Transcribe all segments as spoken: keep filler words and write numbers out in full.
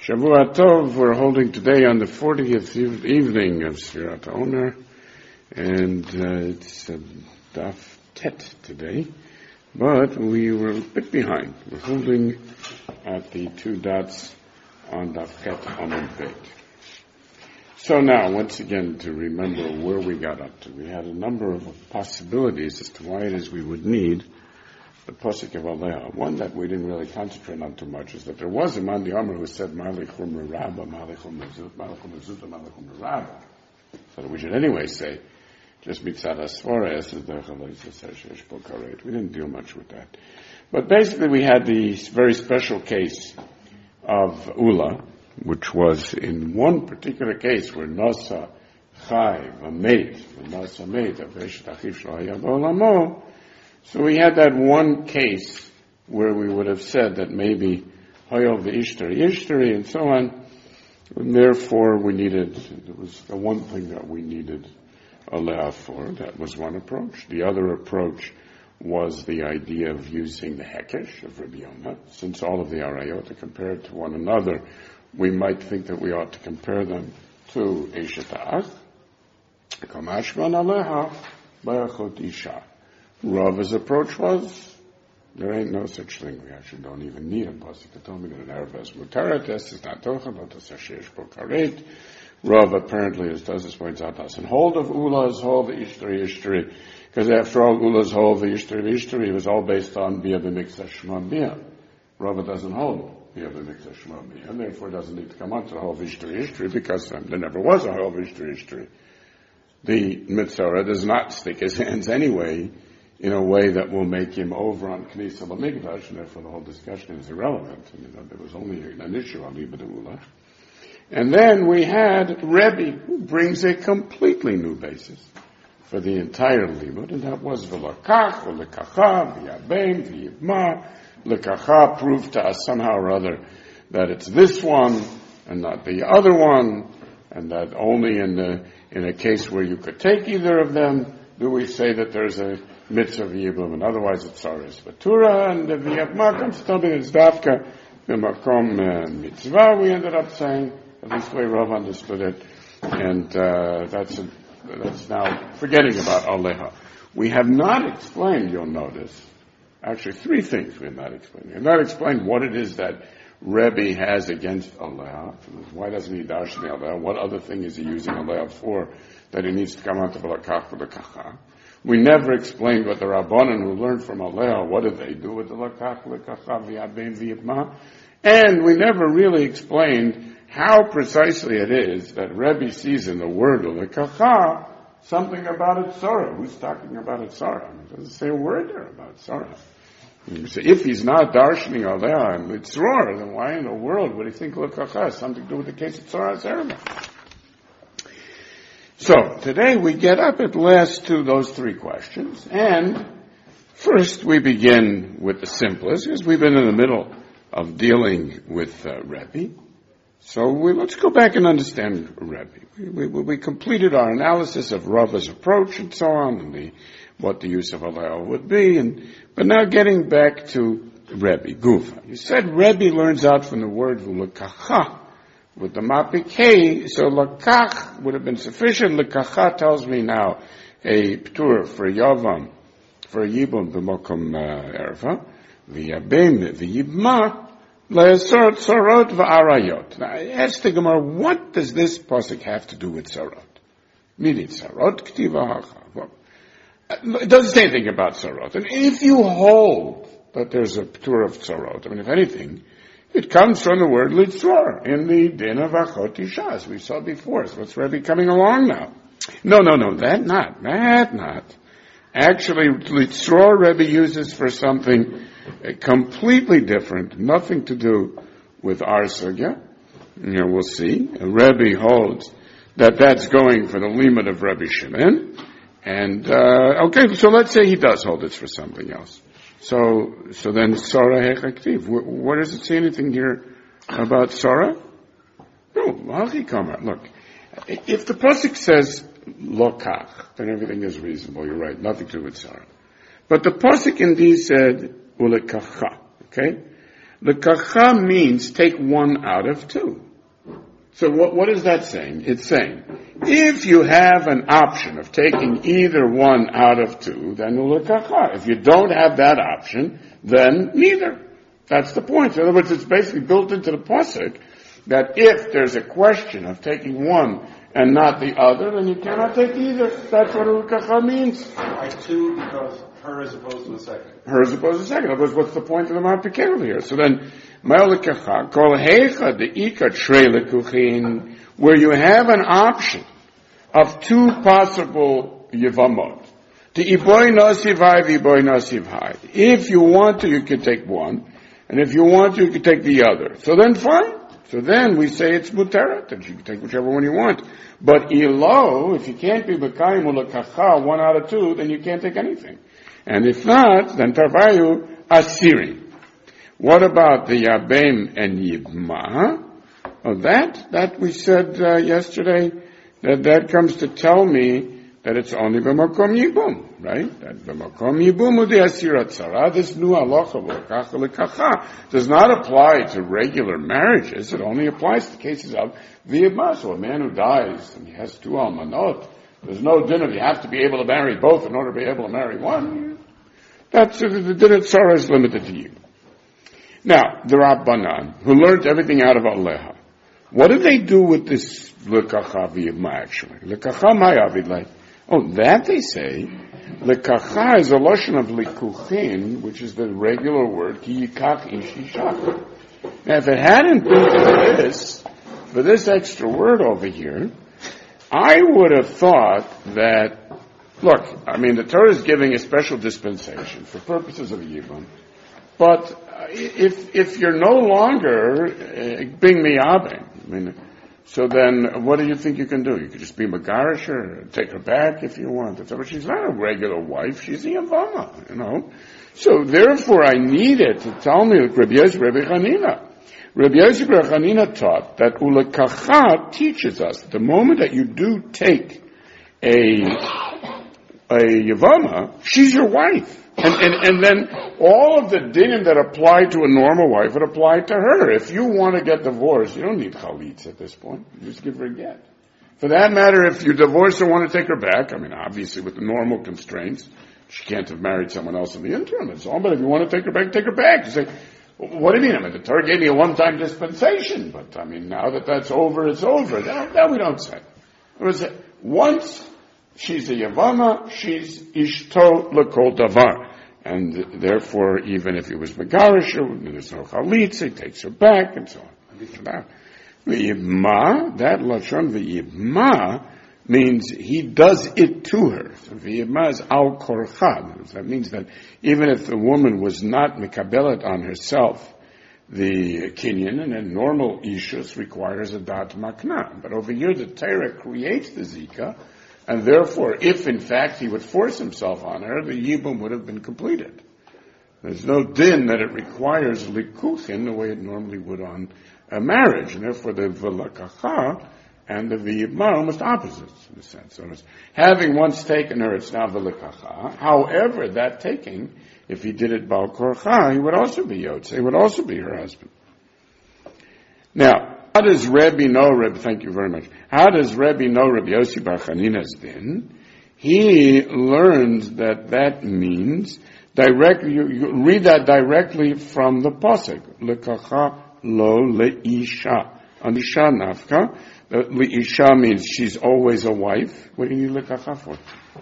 Shavua Tov, we're holding today on the fortieth evening of Sfirat Omer, and uh, it's uh, Daf Tet today, but we were a bit behind. We're holding at the two dots on Daf Tet Omer Bet. So now, once again, to remember where we got up to, we had a number of possibilities as to why it is we would need the Posik of Aleha. One that we didn't really concentrate on too much is that there was a man, the Omer, who said, Malichum Rabba, Malichum Mezut, Malichum Mezuta, Malichum Rabba. So we should anyway say, just Mitzad Asfara, Esed Derchalai Seser Shesh Bokaret. We didn't deal much with that. But basically we had the very special case of Ula, which was in one particular case where Nasa Chai, a mate, Nasa mate, of Eshet Achiv Shlo Hayab Olamo. So we had that one case where we would have said that maybe Hayol v'ishtari, ishtari, and so on, and therefore we needed, there was the one thing that we needed a lav for. That was one approach. The other approach was the idea of using the hekesh of Rabbi Yonah. Since all of the arayot are compared to one another, we might think that we ought to compare them to Eshet Ha'ach, Kamashman Aleha, Bayachot Isha. Rava's approach was, there ain't no such thing. We actually don't even need a pasuk to tell me that an Arab is mutarat, this is not tocha, but it's a shesh bokaret. Rav apparently, as Tazis points out, doesn't hold of Ula's hold the Ishtari Ishtari, because after all, Ula's hold the Ishtari Ishtari was all based on Bia b'miksa shma Bia. Rava doesn't hold Bia b'miksa shma Bia, and therefore doesn't need to come on to the whole Ishtari Ishtari, because um, there never was a whole Ishtari Ishtari. The Mitzorah does not stick his hands anyway in a way that will make him over on Knesset L'Mikdash, and therefore the whole discussion is irrelevant. You know, there was only an issue on Libed Ula. And then we had Rebbe, who brings a completely new basis for the entire Libed, and that was V'lakach, V'lekacha, V'yabem, V'yibma. Lekacha proved to us somehow or other that it's this one and not the other one, and that only in the in a case where you could take either of them do we say that there's a mitzvah v'yibum, and otherwise it's saris v'tura, and the v'yabma comes to tell me it's dafka v'makom mitzvah. We ended up saying, at least the way Rav understood it, and uh, that's a, that's now forgetting about Aleha. We have not explained, you'll notice, actually three things we have not explained. We have not explained what it is that Rebbe has against Aleha. Why doesn't he dash the Aleha? What other thing is he using Aleha for that he needs to come out to V'lakach v'lekacha? We never explained what the Rabbanan who learned from Aleha, what did they do with the Lakach, Lekacha, V'yabem, V'yibma? And we never really explained how precisely it is that Rebbe sees in the word of Lekacha something about Itzorah. Who's talking about Itzorah? He doesn't say a word there about Itzorah. So if he's not darshaning Aleha and Itzorah, then why in the world would he think Lekacha has something to do with the case of Tzorah Zerma? So, today we get up at last to those three questions, and first we begin with the simplest, because we've been in the middle of dealing with uh, Rebbe. So we, let's go back and understand Rebbe. We, we, we completed our analysis of Rava's approach and so on, and the, what the use of Aleha would be, and but now getting back to Rebbe, Gufa. You said Rebbe learns out from the word V'lekacha, with the mapikei, so lakach would have been sufficient. Lekacha tells me now a ptur for yavam, for yibum b'mokum erva, v'yabem v'yibma, le'esor tzorot v'arayot. Now, I asked the Gemara, what does this pasuk have to do with tzorot? Meaning tzorot k'tiva hacha. It doesn't say anything about tzorot. And if you hold that there's a ptur of tzorot, I mean, if anything, it comes from the word litzor in the din of achot isha, as we saw before. So what's Rebbe coming along now? No, no, no, that not, that not. Actually, litzor Rebbe uses for something completely different, nothing to do with our sugya. You know, we'll see. Rebbe holds that that's going for the limit of Rebbe Shimon. And, uh, okay, so let's say he does hold it for something else. So, so then, Sarah Hechaktiv. What does it say anything here about Sarah? No, Malchi Kamar. Look, if the pasuk says Lokach, then everything is reasonable. You're right, nothing to do with Sarah. But the pasuk indeed said Ulekacha. Okay, Lekacha means take one out of two. So what, what is that saying? It's saying, if you have an option of taking either one out of two, then lekacha. If you don't have that option, then neither. That's the point. In other words, it's basically built into the pasuk that if there's a question of taking one and not the other, then you cannot take either. That's what lekacha means. Why two? Because her as opposed to the second. Her as opposed to the second. In other words, what's the point of the Ma'apikelu here? So then, Ma'olekacha, kol heicha de'ika trei lekuchin, where you have an option of two possible yevamot. De'iboi nasiv hai, v'iboi nasiv hai. If you want to, you can take one, and if you want to, you can take the other. So then fine. So then we say it's muteret, that you can take whichever one you want. But ilo, if you can't be b'kayim ulekacha, one out of two, then you can't take anything. And if not, then tarvayu asirim. What about the yabem and yibma? Oh, that, that we said uh, yesterday, that that comes to tell me that it's only b'makom yibum, right? That b'makom yibum udi asirat tzara. This new halacha v'lekacha lekacha does not apply to regular marriages. It only applies to cases of v'yibma. So a man who dies and he has two almanot, there's no din of you have to be able to marry both in order to be able to marry one. That's the din of tzara is limited to you. Now, the Rabbanan, who learned everything out of Aleha, what did they do with this lekacha v'yibma actually? Lekacha ma'yavid. Oh, that they say, lekacha is a lotion of likuchin, which is the regular word, ki yikach ish isha. Now, if it hadn't been for this, for this extra word over here, I would have thought that, look, I mean, the Torah is giving a special dispensation for purposes of Yibum, but uh, if if you're no longer uh, bing miyabing, I mean, so then what do you think you can do? You could just be megarish her, take her back if you want. But she's not a regular wife; she's a yavama, you know. So therefore, I needed to tell me that Rabbi Yosef, Rabbi Chanina. Rabbi Yosef Rabbi Chanina taught that ulekacha teaches us that the moment that you do take a a yavama, she's your wife. And, and, and then all of the dinim that apply to a normal wife would apply to her. If you want to get divorced, you don't need chalitz at this point. You just give her a get. For that matter, if you divorce her and want to take her back, I mean, obviously with the normal constraints, she can't have married someone else in the interim and so on, but if you want to take her back, take her back. You say, what do you mean? I mean, the Torah gave me a one-time dispensation, but I mean, now that that's over, it's over. That, that we don't say. It was once she's a yavama, she's ishto lekol davar. And therefore, even if he was megarish, there's no chalitz, he takes her back, and so on. V'yibma, that lashon v'yibma means he does it to her. So v'yibma is al korcha. That means that even if the woman was not mekabelet on herself, the kinyan, and then normal ishus requires a dat makna. But over here, the Torah creates the zika, and therefore, if in fact he would force himself on her, the yibum would have been completed. There's no din that it requires likuchin the way it normally would on a marriage, and therefore the v'lakacha and the v'yibma are almost opposites in a sense. So it's, having once taken her, it's now v'lakacha. However, that taking, if he did it bal korcha, he would also be yotze. He would also be her husband. Now, how does Rebbe know, Rebbe, thank you very much. How does Rebbe know Rebbe Yossi Bar Chanina's din? He learns that that means, directly, you, you read that directly from the Pasuk. Lekacha lo leisha. On isha nafka. Leisha means she's always a wife. What do you need lekacha for?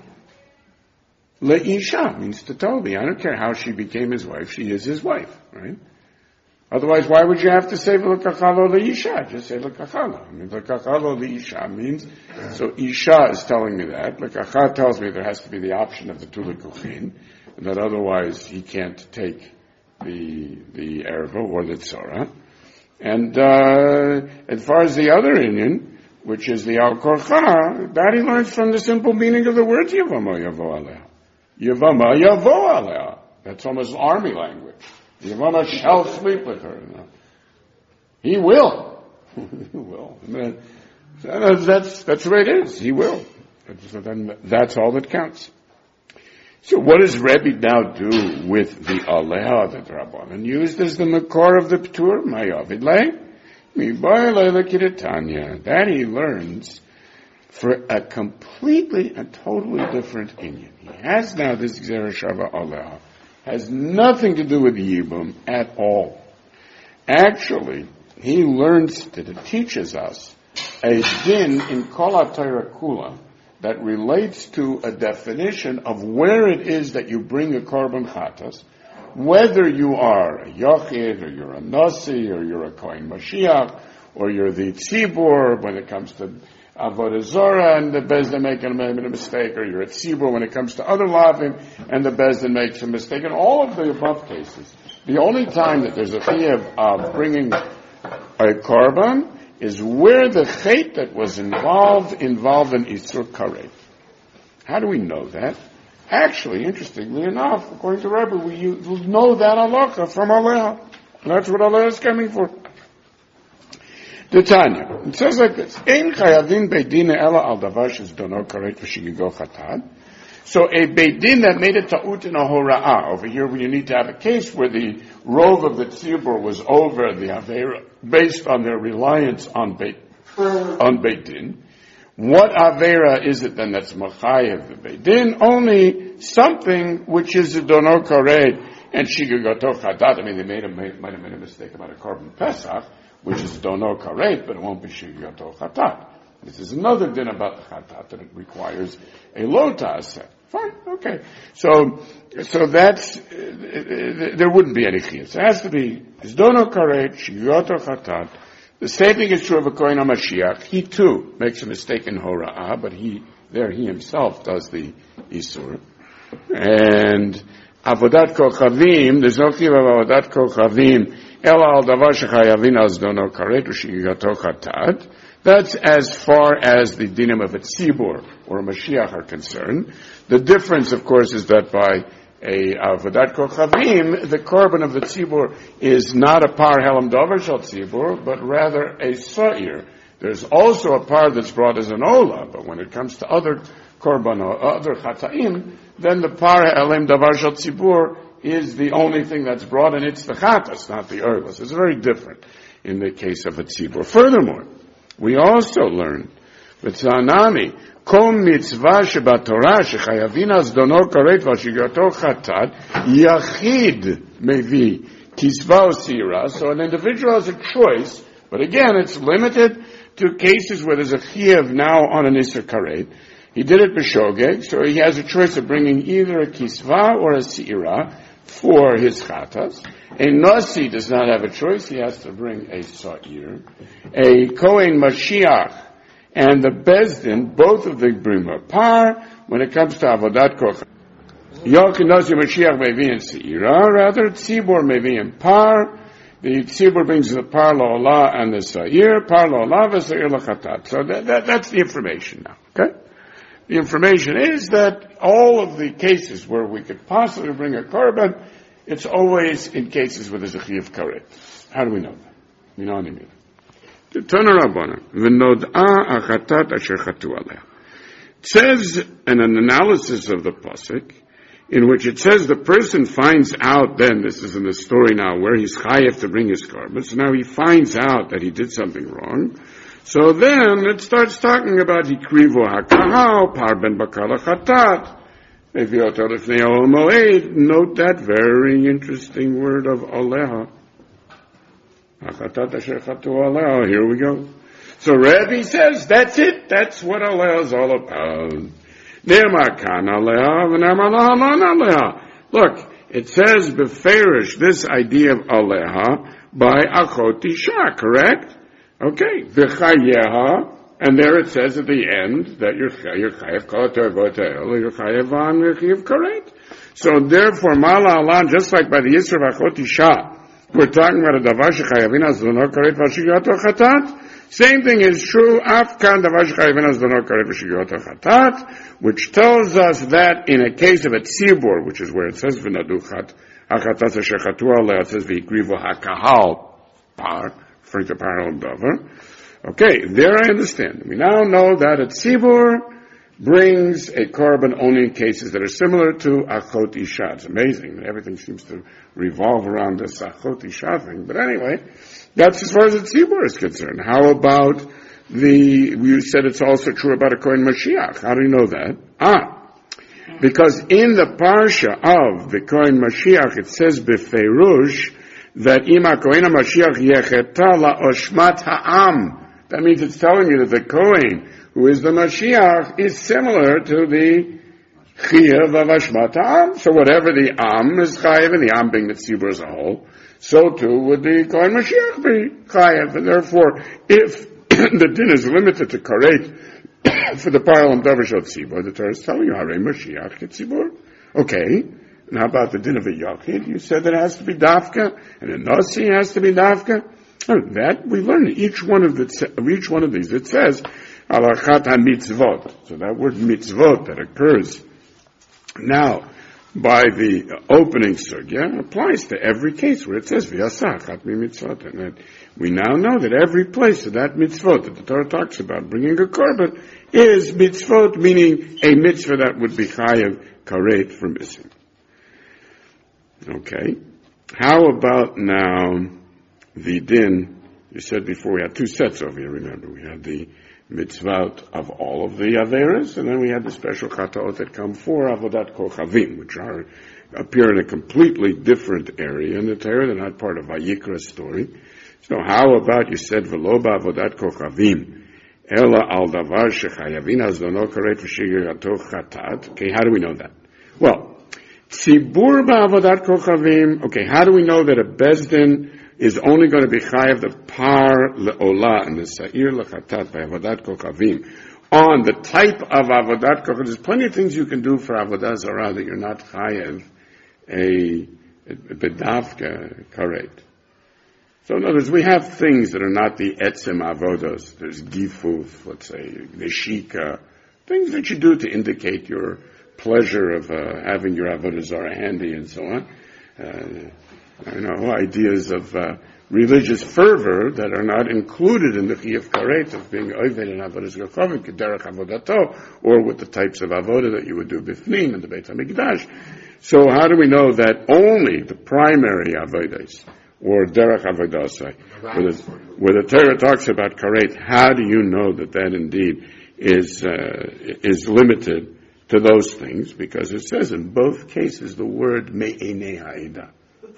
Leisha means to tell me. I don't care how she became his wife. She is his wife, right? Otherwise, why would you have to say l'kachalo leisha? Just say l'kachalo. I mean, l'kachalo leisha means, so isha is telling me that. L'kacha tells me there has to be the option of the two l'kuchin, and that otherwise he can't take the, the erva or the tzora. And, uh, as far as the other Indian, which is the al korcha, that he learns from the simple meaning of the words yavama yavo aleh. Yavama yavo aleh. That's almost army language. The Yavama shall sleep with her. You know. He will. He will. That's, that's the way it is. He will. So then that's all that counts. So what does Rebbe now do with the Aleha that Rabbanan used as the Makor of the Ptur? Mayavid lei? That he learns for a completely and totally different inyan. He has now this Gzera Shava Aleha. Has nothing to do with Yibum at all. Actually, he learns that it teaches us a din in Kol HaTorah Kula that relates to a definition of where it is that you bring a korban chatas, whether you are a yochid, or you're a nasi, or you're a kohen Mashiach, or you're the tzibur when it comes to avodah zorah and the bezdin make a, a mistake, or you're a tzibur when it comes to other lavim and the bezdin makes a mistake. In all of the above cases, the only time that there's a chiyuv of bringing a korban is where the chait that was involved, involved in Isur Karet. How do we know that? Actually, interestingly enough, according to Rebbe, we know that halacha from Aleha. That's what Aleha is coming for. The Tanya. It says like this. Ein chayavin beidin ela al davar shezdono karet v'shigigo chatad. So a beidin that made a ta'ut in a hora'ah. Over here, when you need to have a case where the rove of the tzibur was over the avera, based on their reliance on beit, on beidin. What avera is it then that's machayev the beidin? Only something which is a dono karet and shigigoto chatad. I mean, they made a, might have made a mistake about a korban pesach, which is dono karet, but it won't be shigigoto chatad. This is another din about the chatat that it requires a lo ta'aseh. Fine, okay. So, so that's, uh, there wouldn't be any chiyuv. It has to be, is dono karet, shigoto chatat. The same thing is true of a kohen HaMashiach. He too makes a mistake in hora'ah, but he, there he himself does the isur. And avodat kochavim, there's no chiyuv of avodat kochavim, ela al davar shechayavin al dono karet, or shigoto chatat. That's as far as the dinim of a tzibur or a Mashiach are concerned. The difference, of course, is that by a avodat kochavim, the korban of the tzibur is not a par helam davar shel tzibur, but rather a sa'ir. There's also a par that's brought as an ola, but when it comes to other korban or other chataim, then the par helam davar shel tzibur is the only thing that's brought, and it's the chatas, not the olas. It's very different in the case of a tzibur. Furthermore, we also learn, v'tzanami, kol mitzvah shebat Torah shechayavin az dono karet v'shigato chatat yachid mevi kisva o sira. So an individual has a choice, but again, it's limited to cases where there's a chiyuv now on an isur karet. He did it b'shogeg, so he has a choice of bringing either a kisva or a sira for his chatas. A nasi does not have a choice; he has to bring a sa'ir. A kohen Mashiach and the bezdin, both of them bring a par when it comes to avodat koch. Yoch nasi Mashiach mevi in sa'ira, rather tzibur mevi in par. The tzibur brings the par la'olah and the sa'ir, par la'olah v'sa'ir l'chatat. So that, that, that's the information now. Okay. The information is that all of the cases where we could possibly bring a korban, it's always in cases where there's a chiyuv karet. How do we know that? We know any minute. It says in an analysis of the pasuk, in which it says the person finds out, then this is in the story now, where he's chayev to bring his korban. So now he finds out that he did something wrong. So then it starts talking about hikrivo hakahal, par ben bakala chatat. Note that very interesting word of aleha. Here we go. So Rebbe says, that's it. That's what aleha is all about. Look, it says beferish, this idea of aleha, by achot isha, correct? Okay. V'chayeha. And there it says at the end that you're you're chayev kol tevotel, you're chayev on chayev karet. So therefore, mala alan, just like by the yisur v'achot isha, we're talking about a davar shechayavin az dono karet v'shigato chatat. Same thing is true afkan davar shechayavin az dono karet v'shigato chatat, which tells us that in a case of a tzibur, which is where it says v'naduchat hachatat shechatu aleh, it says v'ikrivo hakahal par, referring to par al davar. Okay, there I understand. We now know that a tzibur, brings a korban only in cases that are similar to achot isha. It's amazing that everything seems to revolve around this achot isha thing. But anyway, that's as far as the tzibur is concerned. How about the, you said it's also true about a Kohen Mashiach. How do you know that? Ah, because in the parsha of the Kohen Mashiach, it says beferush that ima Kohen Mashiach yecheta la oshmat ha'am. That means it's telling you that the Kohen, who is the Mashiach, is similar to the Chiyav of Ashmat Ha'am. So whatever the Am is Chayav, and the Am being the Tzibur as a whole, so too would the Kohen Mashiach be Chayav. And therefore, if the din is limited to Karet for the Parlam Davashot Tzibur, the Torah is telling you, Harei Mashiach Tzibur. Okay. And how about the din of a Yachid? You said that it has to be Dafka, and a Nasi has to be Dafka. That we learn in each one of the each one of these. It says alachat mitzvot. So that word mitzvot that occurs now by the opening sugya applies to every case where it says v'yasachat mitzvot, and that we now know that every place of that mitzvot that the Torah talks about bringing a korban is mitzvot, meaning a mitzvah that would be chayav karet for missing. Okay, how about now? The din, you said before we had two sets over here, remember. We had the mitzvot of all of the averas, and then we had the special chataot that come for avodat kochavim, which are, appear in a completely different area in the Torah. They're not part of Vayikra story. So how about, you said, v'lo ba'avodat kochavim, ela al davar shechayavin hazdono karet v'shigirato chatat. Okay, how do we know that? Well, tzibur ba'avodat kochavim, okay, how do we know that a bezdin is only going to be chayav the par le'olah and the sa'ir lechatat by avodat kokavim. On the type of avodat kokavim, there's plenty of things you can do for avodah zarah that you're not chayav a, a bedavka karet. So in other words, we have things that are not the etzem avodos. There's gifuf, let's say, neshika, things that you do to indicate your pleasure of uh, having your avodah zarah handy and so on. Uh, You know, ideas of uh, religious fervor that are not included in the Chiyuv Karet of being Oved and Avodah Gachavim, Kederach Avodato, or with the types of Avodah that you would do Bifnim in the Beit HaMikdash. So how do we know that only the primary Avodas, or Derech Avodasai, where the, where the Torah talks about Karet, how do you know that that indeed is, uh, is limited to those things? Because it says in both cases the word Me'enei Ha'edah.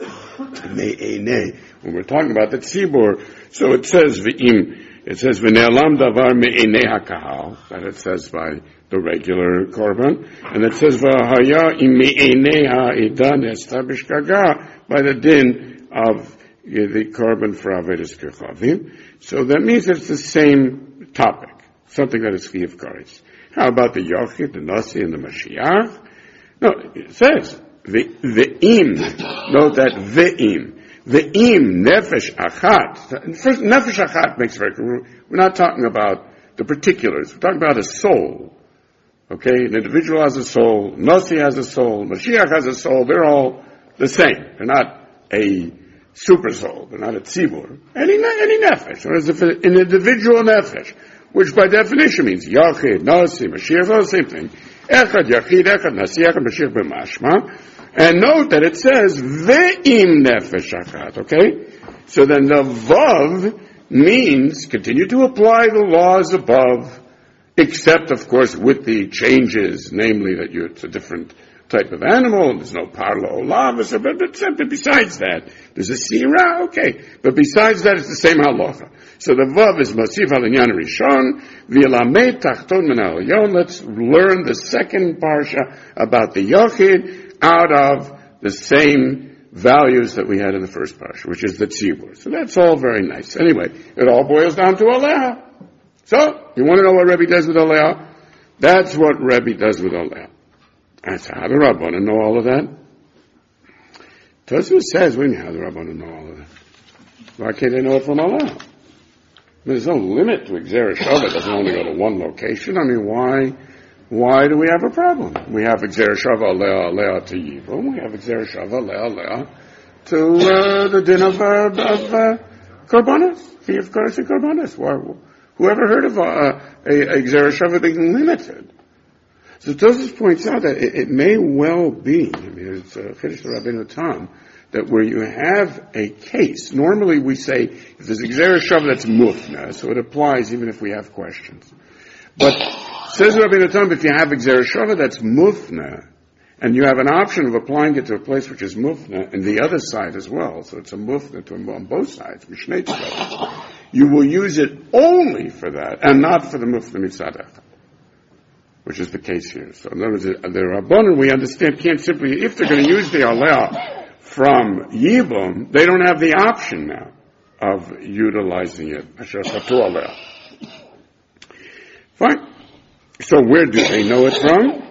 Me'enei. When we're talking about the tzibur, so it says v'im, it says v'ne'alam davar me'enei hakahal, that it says by the regular korban, and it says v'haya im me'enei ha'edah nesta b'shkaga, by the din of the korban for avedis kechavim. So that means it's the same topic, something that is chiyuv kares. How about the Yochid, the Nasi, and the Mashiach? No, it says The, the im, note that the im, the im, nefesh achat. First, nefesh achat makes very clear. We're not talking about the particulars. We're talking about a soul. Okay, an individual has a soul, Nasi has a soul, Mashiach has a soul. They're all the same. They're not a super soul. They're not a tzibur. Any, any nefesh. Or as if an individual nefesh, which by definition means Yachid, Nasi, Mashiach, all the same thing. Echad Yachid, Echad Nasi, Echad Mashiach b'mashma. And note that it says ve'im nefesh achat, okay? So then the vav means continue to apply the laws above, except of course with the changes, namely that you, it's a different type of animal, there's no parla olav, but, but besides that, there's a sirah, okay. But besides that, it's the same halacha. So the vav is masif al inyan rishon, v'yelamed tachton min ha'elyon. Let's learn the second parsha about the yochid, out of the same values that we had in the first parsha, which is the tzibur. So that's all very nice. Anyway, it all boils down to Aleha. So, you want to know what Rebbe does with Aleha? That's what Rebbe does with Aleha. That's how the Rabbanan know all of that. Tosfos says, we know how the Rabbanan know all of that. Why can't they know it from Aleha? I mean, there's no limit to Gzera Shava. It doesn't only go to one location. I mean, why... Why do we have a problem? We have Gzera Shava Alea Alea to Yibum. We have Gzera Shava Alea Alea to uh, the din of, uh, of uh, Korbanos. Chiyuv Kares and Korbanos. Whoever heard of uh, a, a Gzera Shava being limited So Tosfos points out that it, it may well be, I mean, it's a Chiddush Rabbeinu Tam, that where you have a case, normally we say, if there's a Gzera Shava, that's mufna, so it applies even if we have questions. But, says Rabbeinu Tam, if you have a Gzera Shava, that's mufna, and you have an option of applying it to a place which is mufna, and the other side as well, so it's a mufna to on both sides, mishnei tzedakah, you will use it only for that, and not for the mufna mitzadach, which is the case here. So in other words, the Rabbanan, we understand, can't simply, if they're going to use the aleh from Yibum, they don't have the option now of utilizing it. Asher chatu aleh. Fine. So where do they know it from?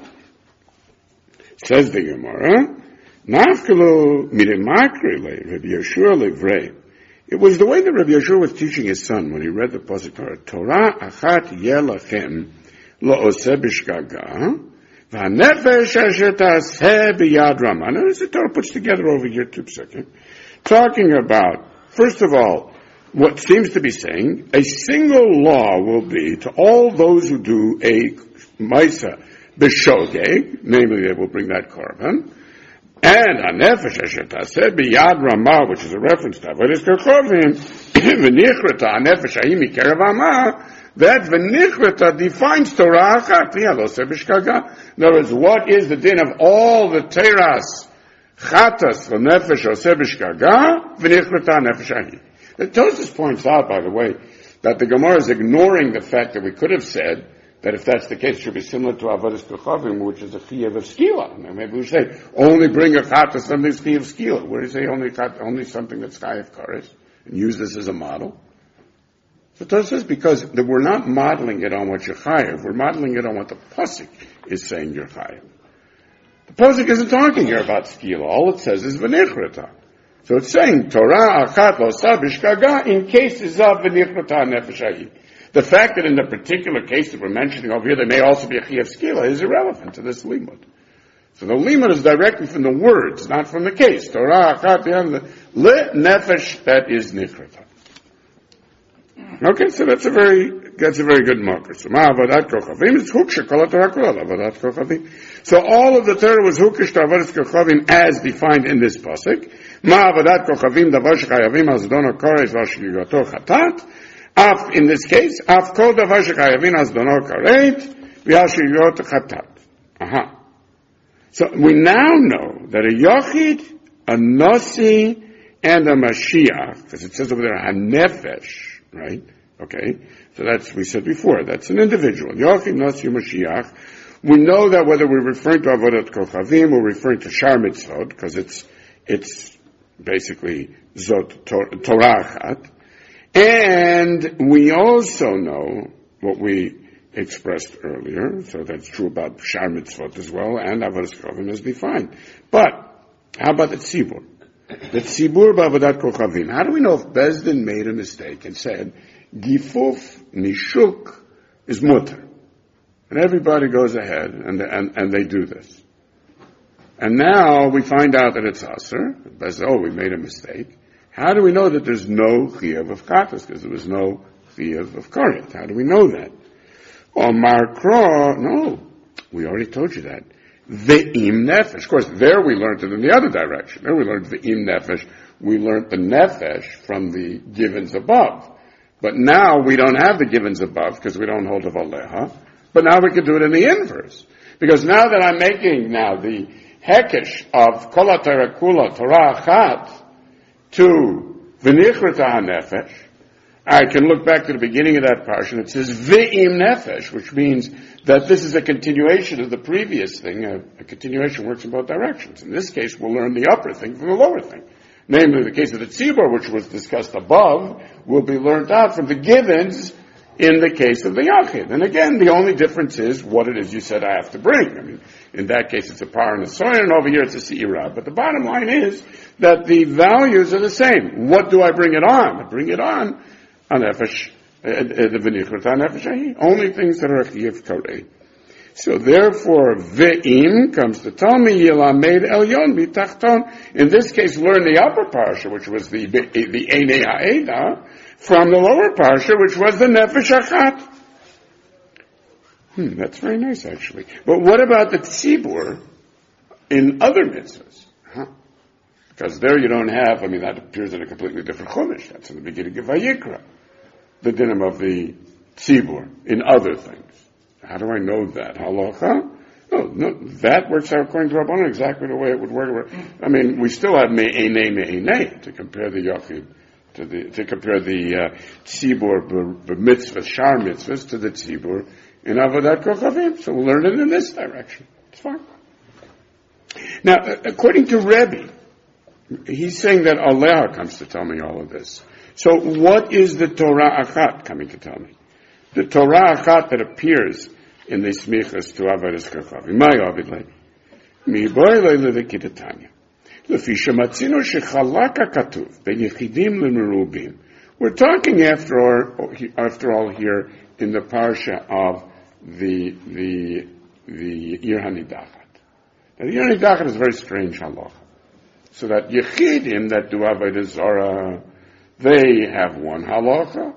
Says the Gemara, Nafkalu miremakri le Rabbi Yeshua levrei. It was the way that Rabbi Yeshua was teaching his son when he read the pasuk Torah achat yelachem lo oseh b'shgaga v'hanefesh asher taseh b'yad ramah. Now, as the Torah puts together over here two psukim, talking about, first of all, what seems to be saying, a single law will be to all those who do a maisa b'shogeg, namely they will bring that korban, and hanefesh asher taseh b'yad ramah, which is a reference to avodas kochavim, v'nichrata hanefesh ahim mikerev amah. That v'nichrata defines Torah achat, lo oseh b'shgaga. In other words, what is the din of all the teras chatas v'nefesh oseh b'shgaga v'nichrata hanefesh ahim? The Tosfos points out, by the way, that the Gemara is ignoring the fact that we could have said that if that's the case, it should be similar to avodas kochavim, which is a chiyuv of skila. Maybe we say only bring a chatas something that's chiyuv of skila. Where do you say only only something that's chayav kares, and use this as a model? So Tosfos says because we're not modeling it on what you're chayav, we're modeling it on what the pasuk is saying you're chayav. The pasuk isn't talking here about skila. All it says is v'nichrata. So it's saying Torah achat lo oseh b'shgaga in cases of v'nichrata nefesh ahim. The fact that in the particular case that we're mentioning over here, there may also be a chiyuv skila is irrelevant to this limud. So the limud is directly from the words, not from the case. Torah achat le nefesh, that is nichrata. Okay, so that's a very that's a very good marker. So ma'avadat kochavim is huksha kol Torah kol avodat kochavim. So all of the Torah was hukish to avodat kochavim as defined in this pasuk. Ma'avadat kochavim davar shechayavim azdono koresh v'ashgigato chatat. Af, in this case, af kol davar shechayavim azdono koresh v'ashgigato chatat. Aha. So we now know that a yochid, a nasi, and a mashiach, because it says over there hanefesh. Right? Okay. So that's, we said before, that's an individual. Yochid, Nasi, Mashiach. We know that whether we're referring to Avodat Kochavim or referring to Shar Mitzvot, because it's, it's basically Zot, Torah Achat. And we also know what we expressed earlier, so that's true about Shar Mitzvot as well, and Avodat Kochavim is defined. But, how about the Tzibur? The tzibur b'avodat kochavim. How do we know if Bezdin made a mistake and said, gifuf nishuk is mutter? And everybody goes ahead and, and, and they do this. And now we find out that it's aser. Bezdin, oh, we made a mistake. How do we know that there's no chiyuv of katas? Because there was no chiyuv of karet. How do we know that? Or markra, no. We already told you that. Ve'im nefesh. Of course, there we learned it in the other direction. There we learned ve'im nefesh. We learned the nefesh from the givens above. But now we don't have the givens above because we don't hold of aleha. But now we can do it in the inverse. Because now that I'm making now the hekesh of kol ha'torah kula, Torah achat, to v'nichrata hanefesh, I can look back to the beginning of that parsha and it says ve'im nefesh, which means that this is a continuation of the previous thing. A, a continuation works in both directions. In this case, we'll learn the upper thing from the lower thing. Namely, the case of the tzibur, which was discussed above, will be learned out from the givens in the case of the yachid. And again, the only difference is what it is you said I have to bring. I mean, in that case, it's a par and a soyer, and over here it's a seirah. But the bottom line is that the values are the same. What do I bring it on? I bring it on on nefesh. The v'nichrata nefesh ahi, only things that are chiyuv karei. So therefore, ve'im comes to tell me yilamed elyon bitachton. In this case, learn the upper parsha, which was the the einei ha'eda, from the lower parsha, which was the nefesh achat. Hmm, that's very nice, actually. But what about the tzibur in other mitzvahs? Huh? Because there you don't have, I mean, that appears in a completely different chumash. That's in the beginning of Vayikra. The dinim of the tzibur in other things. How do I know that? Halacha? No, no, that works out according to Rabbanan exactly the way it would work. I mean, we still have me'enei me'enei to compare the yachid, to the, to compare the uh, tzibur b'mitzvah, shar mitzvahs to the tzibur in avodat kochavim. So we'll learn it in this direction. It's fine. Now, according to Rebbe, he's saying that Allah comes to tell me all of this. So what is the Torah Achat coming to tell me? The Torah Achat that appears in the smichas to avodas kochavim. My avid like mi boy le le kitatanya. Lefi shematzinu shechalaka katuv ben yechidim lemerubim. We're talking after all, after all here in the parsha of the the the Yir Hanidachat. Now, the Yir Hanidachat is a very strange halacha. So that yechidim that do avodah zarah, they have one halacha.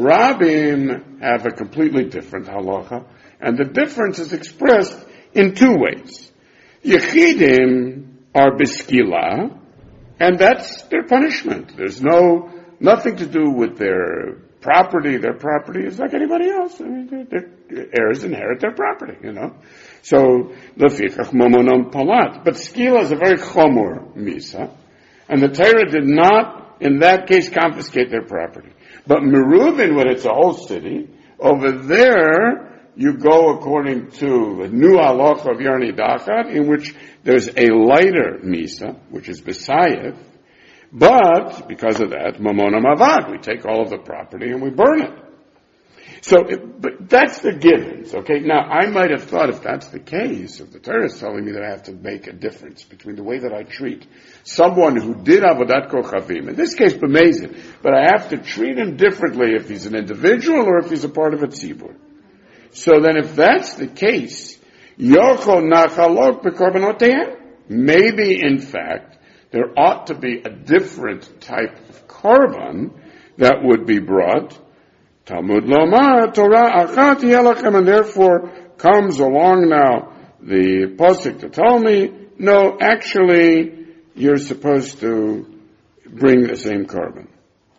Rabim have a completely different halacha. And the difference is expressed in two ways. Yechidim are beskila, and that's their punishment. There's no, nothing to do with their property. Their property is like anybody else. I mean, their, their heirs inherit their property, you know. So, lefichach momonam palat. But skila is a very chomor misa, and the Torah did not, in that case, confiscate their property. But merubin, when it's a whole city, over there, you go according to the new halacha of Yir Hanidachat, in which there's a lighter misa, which is besayef, but because of that, mamonam avad, we take all of the property and we burn it. So, it, but that's the givens, okay? Now, I might have thought if that's the case, if the Torah is telling me that I have to make a difference between the way that I treat someone who did avodat kochavim, in this case, b'mezid, but I have to treat him differently if he's an individual or if he's a part of a tzibur. So then if that's the case, yochol nachalok b'korbanoteihem, maybe in fact there ought to be a different type of korban that would be brought. Talmud lomar Torah achat yelachem, and therefore comes along now the pasuk to tell me, no, actually you're supposed to bring the same korban.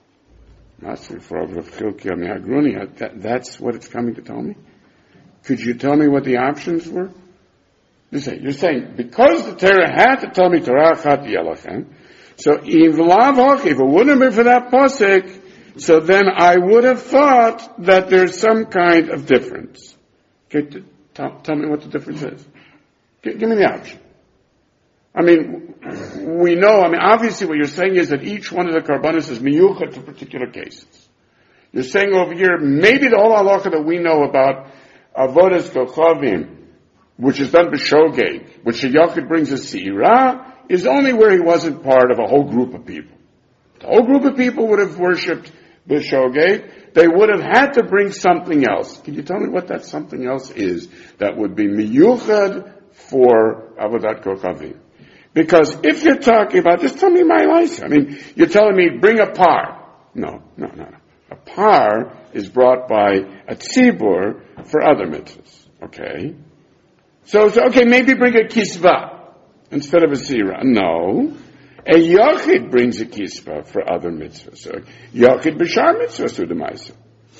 That's what it's coming to tell me? Could you tell me what the options were? You're saying, you're saying because the Torah had to tell me Torah achat yelachem, so if lav if it wouldn't have been for that pasuk, so then I would have thought that there's some kind of difference. Okay, t- tell, tell me what the difference is. G- give me the option. I mean, we know, I mean, obviously what you're saying is that each one of the karbanos is miyuchat to particular cases. You're saying over here, maybe the whole halacha that we know about avodas kochavim, which is done b'shogeg, which the yachid brings a seirah, is only where he wasn't part of a whole group of people. The whole group of people would have worshipped b'shogeg. They would have had to bring something else. Can you tell me what that something else is that would be miyuchad for avodat kochavim? Because if you're talking about, just tell me my life. I mean, you're telling me bring a par. No, no, no, no. A par is brought by a tzibur for other mitzvahs. Okay? So, so okay, maybe bring a kisva instead of a sira. No. A yachid brings a kisva for other mitzvahs. So, yachid b'shar mitzvahs to the ma'aseh.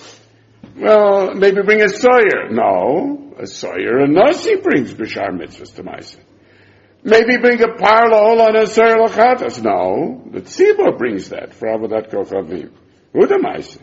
Well, maybe bring a soyer. No. A soyer, a nasi brings b'shar mitzvahs to ma'aseh. Maybe bring a par la'ol on a soyer l'chatas. No. The tzibur brings that for avodat kochavim. Who the ma'aseh?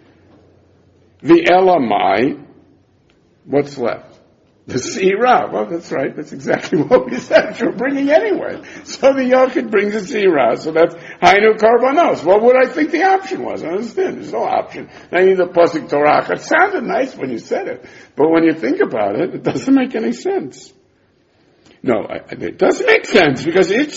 The elamai, what's left? The seirah. Well, that's right. That's exactly what we said. You're bringing anyway. So the yachid brings a seirah. So that's hainu karbanos. What would I think the option was? I understand. There's no option. I mean, the pasuk Torah. It sounded nice when you said it, but when you think about it, it doesn't make any sense. No, I, it doesn't make sense because it's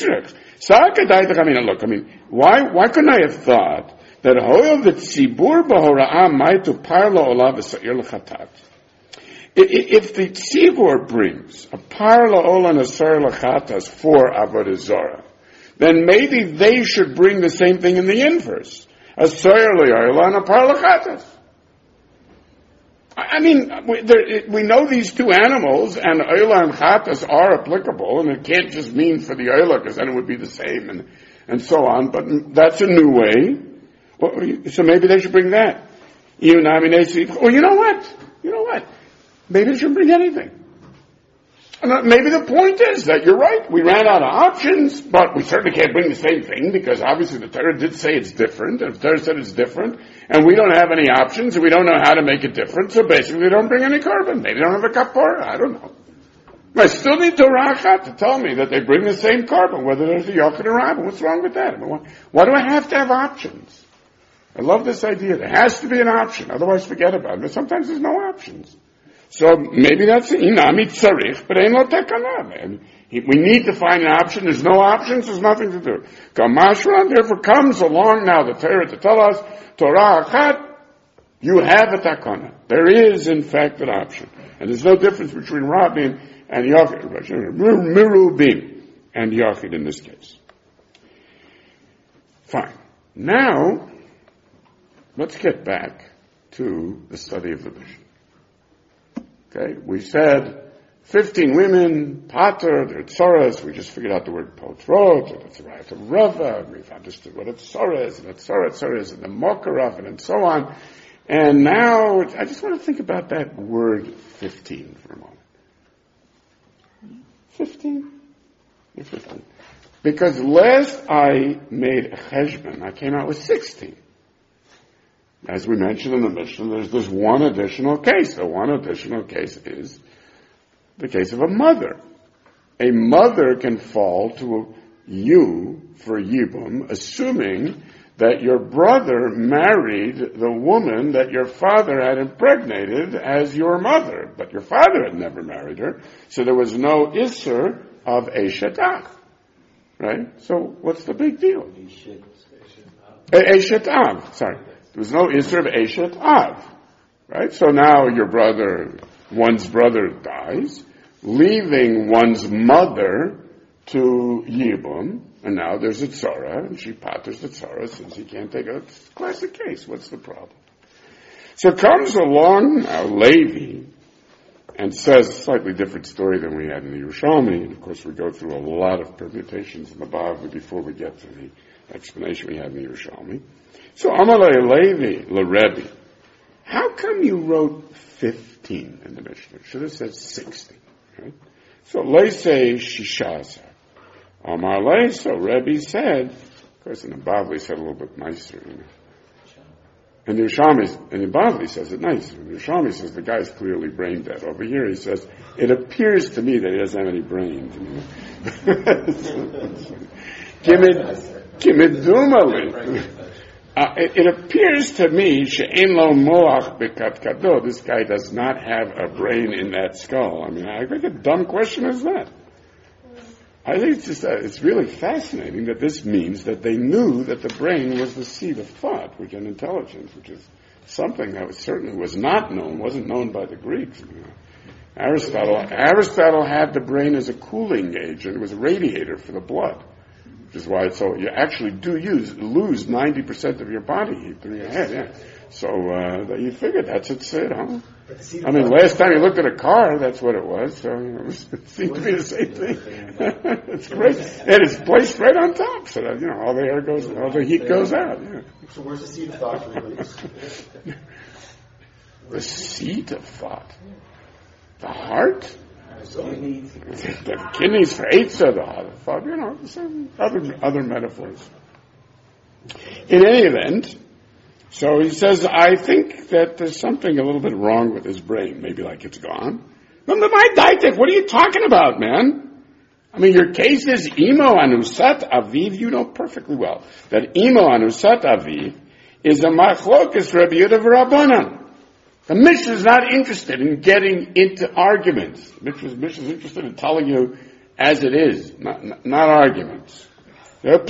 I mean, look. I mean, why? Why couldn't I have thought that hoyel the tzibur b'hora'ah maitu parlo olav v'sa'ir l'chatat? If the tzibur brings a par la'ol and a sar l'chatas for avodah zarah, then maybe they should bring the same thing in the inverse. A sar l'yayla and a par l'chatas. I mean, we, there, we know these two animals, and Oila and Chatas are applicable, and it can't just mean for the Oila, because then it would be the same, and, and so on, but that's a new way. Well, so maybe they should bring that. Or you know what? You know what? Maybe they shouldn't bring anything. Maybe the point is that you're right, we ran out of options, but we certainly can't bring the same thing, because obviously the Torah did say it's different, and if the Torah said it's different, and we don't have any options, and we don't know how to make it different, so basically they don't bring any carbon. Maybe they don't have a kapara, I don't know. I still need Torah Achat to tell me that they bring the same carbon, whether there's a Yochid or Rabban. What's wrong with that? I mean, why, why do I have to have options? I love this idea. There has to be an option, otherwise forget about it. But sometimes there's no options. So maybe that's inami tzarich, but ain't no takana. We need to find an option. There's no options. There's nothing to do. Kamashran therefore comes along now the Torah to tell us Torah Achat. You have a takana. There is in fact an option, and there's no difference between Rabin and Yochid, Mirubim and Yochid in this case. Fine. Now let's get back to the study of the Mishnah. Okay, we said fifteen women, pater, they're tzoras, we just figured out the word potrot, and it's right of rava, we've understood what a tzora is, and a tzora, tzora is, and the mokaraf, and so on. And now, I just want to think about that word fifteen for a moment. Fifteen? You're fifteen. Because last I made a cheshbon, I came out with sixteen. As we mentioned in the Mishnah, there's this one additional case. The one additional case is the case of a mother. A mother can fall to you for Yibum, assuming that your brother married the woman that your father had impregnated as your mother, but your father had never married her, so there was no Isser of Eshet Av. Right? So what's the big deal? Eshet Av, sorry. There was no Isser of Eshet Av, right? So now your brother, one's brother dies, leaving one's mother to Yibum, and now there's a tzara, and she patters the tzara since he can't take a classic case. What's the problem? So comes along now Levi and says a slightly different story than we had in the Yerushalmi, and of course we go through a lot of permutations in the Bavli before we get to the explanation we had in the Yerushalmi. So Amalei Levi LeRebbe, how come you wrote fifteen in the Mishnah? Should have said sixteen, right? So Leisei Shishasa. Amalei, so Rebbe said, of course in the Bavli said a little bit nicer, you know. And the Yerushalmi, and the Bavli says it nicer. The Yerushalmi says the guy's clearly brain dead. Over here he says, it appears to me that he doesn't have any brains. Kimidumali. Uh, it, it appears to me, she'en lo moach bekatkado, this guy does not have a brain in that skull. I mean, I think a dumb question is that. I think it's just, uh, it's really fascinating that this means that they knew that the brain was the seat of thought, which and intelligence, which is something that was, certainly was not known, wasn't known by the Greeks. You know. Aristotle, Aristotle had the brain as a cooling agent. It was a radiator for the blood. Which is why it's so, you actually do use, lose ninety percent of your body heat through your head, yeah. So, uh, you figure that's it's it, huh? I mean, last time you looked at a car, that's what it was, so, you know, it seemed to be the same thing. It's great. And it's placed right on top, so that, you know, all the air goes, all the heat goes out, yeah. So where's the seat of thought released? The seat of thought? The heart? The kidneys for Eitzah, the heart of thought, you know, some other, other metaphors. In any event, so he says, I think that there's something a little bit wrong with his brain. Maybe like it's gone. What are you talking about, man? I mean, your case is Imo Anusat Aviv. You know perfectly well that Imo Anusat Aviv is a machlokas Rabbi Yehuda v'Rabbanan. The Mishnah is not interested in getting into arguments. The Mishnah is interested in telling you as it is, not, not, not arguments. Wait,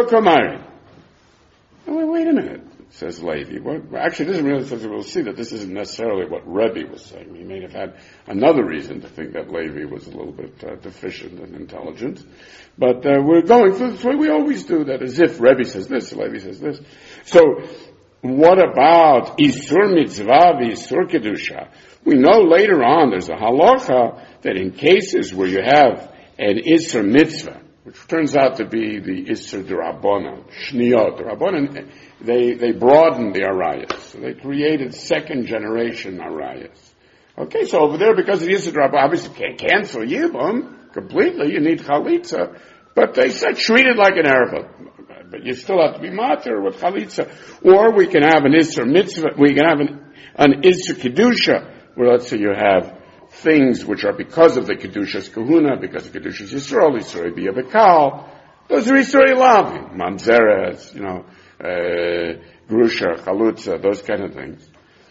wait a minute, says Levi. Well, actually, this is really something we'll see that this isn't necessarily what Rebbe was saying. He may have had another reason to think that Levi was a little bit uh, deficient in intelligence. But uh, we're going through this way we always do, that as if Rebbe says this, Levi says this. So, what about Isur Mitzvah, Isur Kedusha? We know later on there's a halacha that in cases where you have an Isur Mitzvah, which turns out to be the Isur D'Rabbanan, Shniyot. D'Rabbanan, they, they broadened the Arayas. So they created second generation Arayas. Okay, so over there, because of the Isur D'Rabbanan, obviously can't cancel Yibum completely, you need Chalitza, but they said treat it like an Erev. But you still have to be mater with chalitza. Or we can have an Isser mitzvah, we can have an, an Isser kedusha, where let's say you have things which are because of the kedusha's kahuna, because of kedusha's Yisrael, Yisrael Bia Bekal, those are Yisrael Lavi, Mamzeres, you know, uh, Grusha, Chalutza, those kind of things.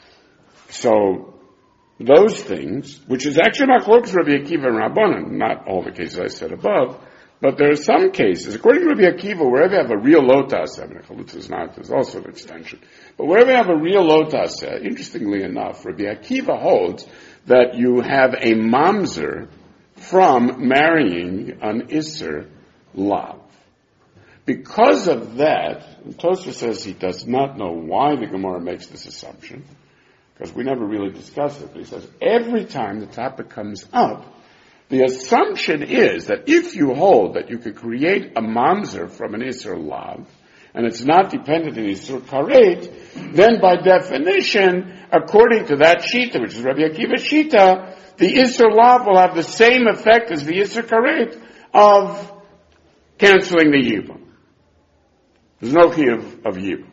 So, those things, which is actually Machlokes Rabbi Akiva and Rabbanan, not all the cases I said above, but there are some cases, according to Rabbi Akiva, wherever you have a real lotas, I mean, chalutza is not, there's also an extension, but wherever you have a real lotas, interestingly enough, Rabbi Akiva holds that you have a mamzer from marrying an Isser Lav. Because of that, Tosfos says he does not know why the Gemara makes this assumption, because we never really discuss it, but he says every time the topic comes up, the assumption is that if you hold that you could create a mamzer from an Isser Lav, and it's not dependent on Isser Karet, then by definition, according to that Shita, which is Rabbi Akiva's Shita, the Isser Lav will have the same effect as the Isser Karet of canceling the Yibum. There's no key of, of Yibum.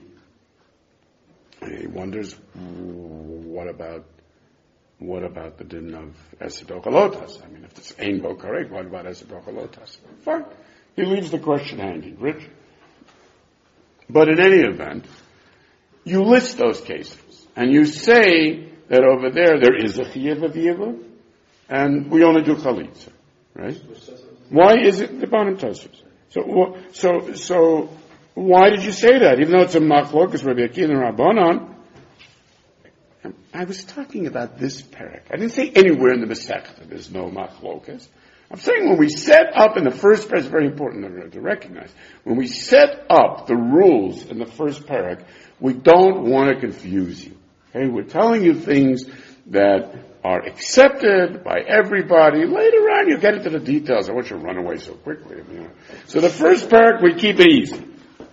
He wonders, what about What about the din of Esed Ochalotas? I mean, if it's Ein Bo Karek, what about Esed Ochalotas? Fine. He leaves the question hanging. Rich? But in any event, you list those cases, and you say that over there, there is a Chiyev of Yibum, and we only do Chalitza. Right? Why is it the bottom Tosfos? So, so, so, why did you say that? Even though it's a Machlokas, Rabbi Akiva and Rabbanan, I was talking about this parak. I didn't say anywhere in the Masechta there's no machlokas. I'm saying when we set up in the first parak, it's very important to, to recognize, when we set up the rules in the first parak, we don't want to confuse you. Okay, we're telling you things that are accepted by everybody. Later on, you get into the details. I want you to run away so quickly. You know. So the first parak, we keep it easy.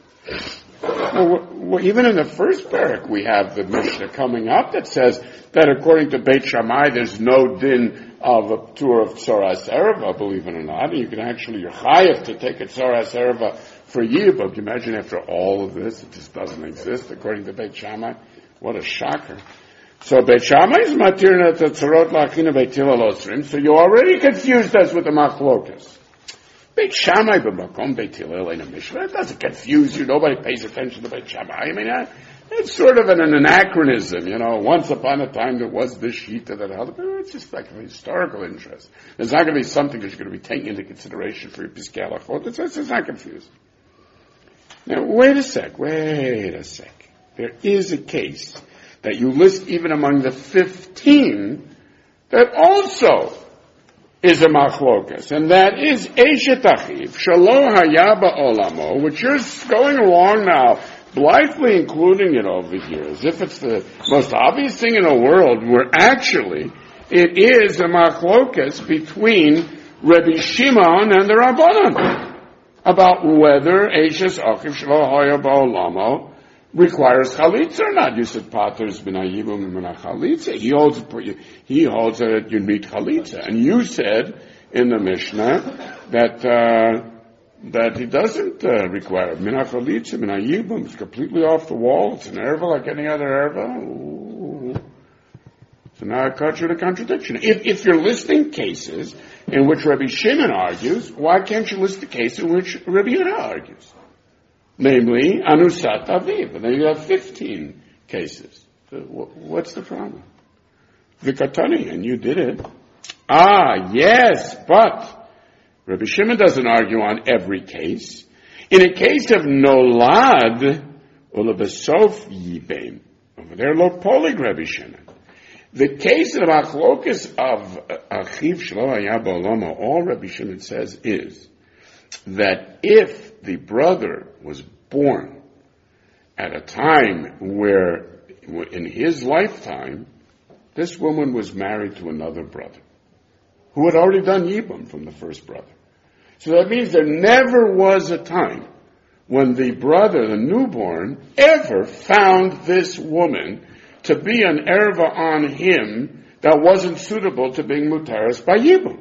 Well, well, even in the first parak, we have the Mishnah coming up that says that according to Beit Shammai, there's no din of a tour of Tzoras Ereva, believe it or not. You can actually, you're chayav to take a Tzoras Ereva for Yibum. Can you imagine after all of this, it just doesn't exist according to Beit Shammai? What a shocker. So Beit Shammai is matirna to tzorot la'achina beitil alosrim, so you already confused us with the machlokas. Beit Shammai b'makom Beit Hillel in a Mishnah. It doesn't confuse you. Nobody pays attention to Beit Shammai. I mean, uh, it's sort of an, an anachronism, you know. Once upon a time there was this Shita that held. It's just like a historical interest. There's not going to be something that you're going to be taking into consideration for your Piskei Halachot. It's, it's, it's not confusing. Now, wait a sec. Wait a sec. There is a case that you list even among the fifteen that also is a machlokas, and that is Eshet Achiv, Shalo Haya Ba'olamo, which you're going along now, blithely including it over here, as if it's the most obvious thing in the world, where actually it is a machlokas between Rabbi Shimon and the Rabbanan, about whether Eshet Achiv, Shalo Haya Ba'olamo, requires chalitza or not. You said paters b'nayibum and chalitza. He holds he holds that you need chalitza, and you said in the Mishnah that uh, that he doesn't uh, require mina chalitza b'nayibum. It's completely off the wall. It's an erva like any other erva. Ooh. So now I caught you in a contradiction. If if you're listing cases in which Rabbi Shimon argues, why can't you list the case in which Rabbi Yehuda argues? Namely, Anusat Aviv. And then you have fifteen cases. What's the problem? Vikatani, and you did it. Ah, yes, but Rabbi Shimon doesn't argue on every case. In a case of Nolad, Ulabesof Yibem, over there, Lopolig Rabbi Shimon. The case of Achlokas of Achiv Shlo Haya Ba'olamo, all Rabbi Shimon says is that if the brother was born at a time where, in his lifetime, this woman was married to another brother who had already done Yibum from the first brother. So that means there never was a time when the brother, the newborn, ever found this woman to be an erva on him that wasn't suitable to being mutaris by Yibum.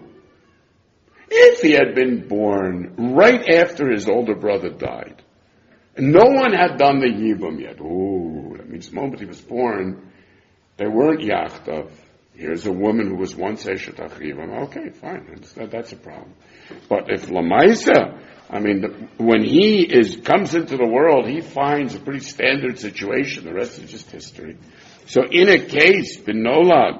If he had been born right after his older brother died, and no one had done the Yibum yet, ooh, that means the moment he was born, they weren't yachtav. Here's a woman who was once Eshet Achivam. Okay, fine, that's, that, that's a problem. But if Lamaisa, I mean, the, when he is comes into the world, he finds a pretty standard situation. The rest is just history. So in a case, Benolad,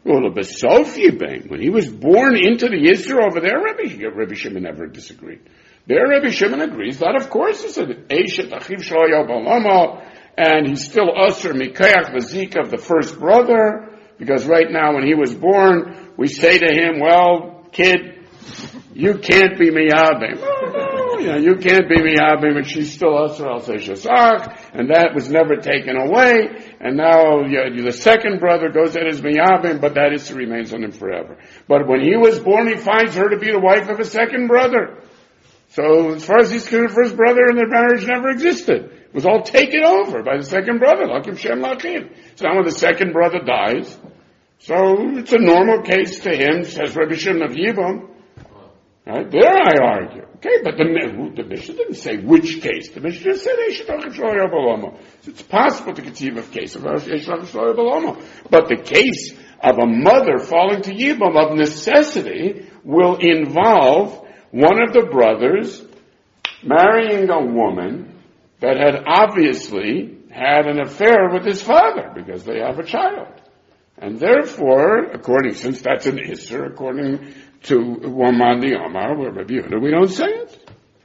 when he was born into the Yisra over there, Rabbi, Rabbi Shimon never disagreed. There, Rabbi Shimon agrees that, of course, it's an Eshet Achiv Shloyo Balamo, and he's still Usher Mikayach Vazika of the first brother, because right now when he was born, we say to him, well, kid, you can't be Miyabim. Oh, no, you know, you can't be Miyabim, and she's still Usher Al Shasach, and that was never taken away, and now you, the second brother goes at his Miyabim, but that is remains on him forever. But when he was born, he finds her to be the wife of his second brother. So as far as he's concerned, the first brother and their marriage never existed. It was all taken over by the second brother, Lakim Shem Lachim. So now when the second brother dies, so it's a normal case to him, says Rabbi Shimon of Yibum. Right? There I argue. Okay, but the, the Mishnah didn't say which case. The Mishnah just said Eshet Achiv Shloyo Balomo. So it's possible to conceive of case of Eshet Achiv Shloyo Balomo. But the case of a mother falling to Yibum of necessity will involve one of the brothers marrying a woman that had obviously had an affair with his father because they have a child. And therefore, according, since that's an Isser, according to Wamadi Omar, where Rabbi Yehuda, we don't say it.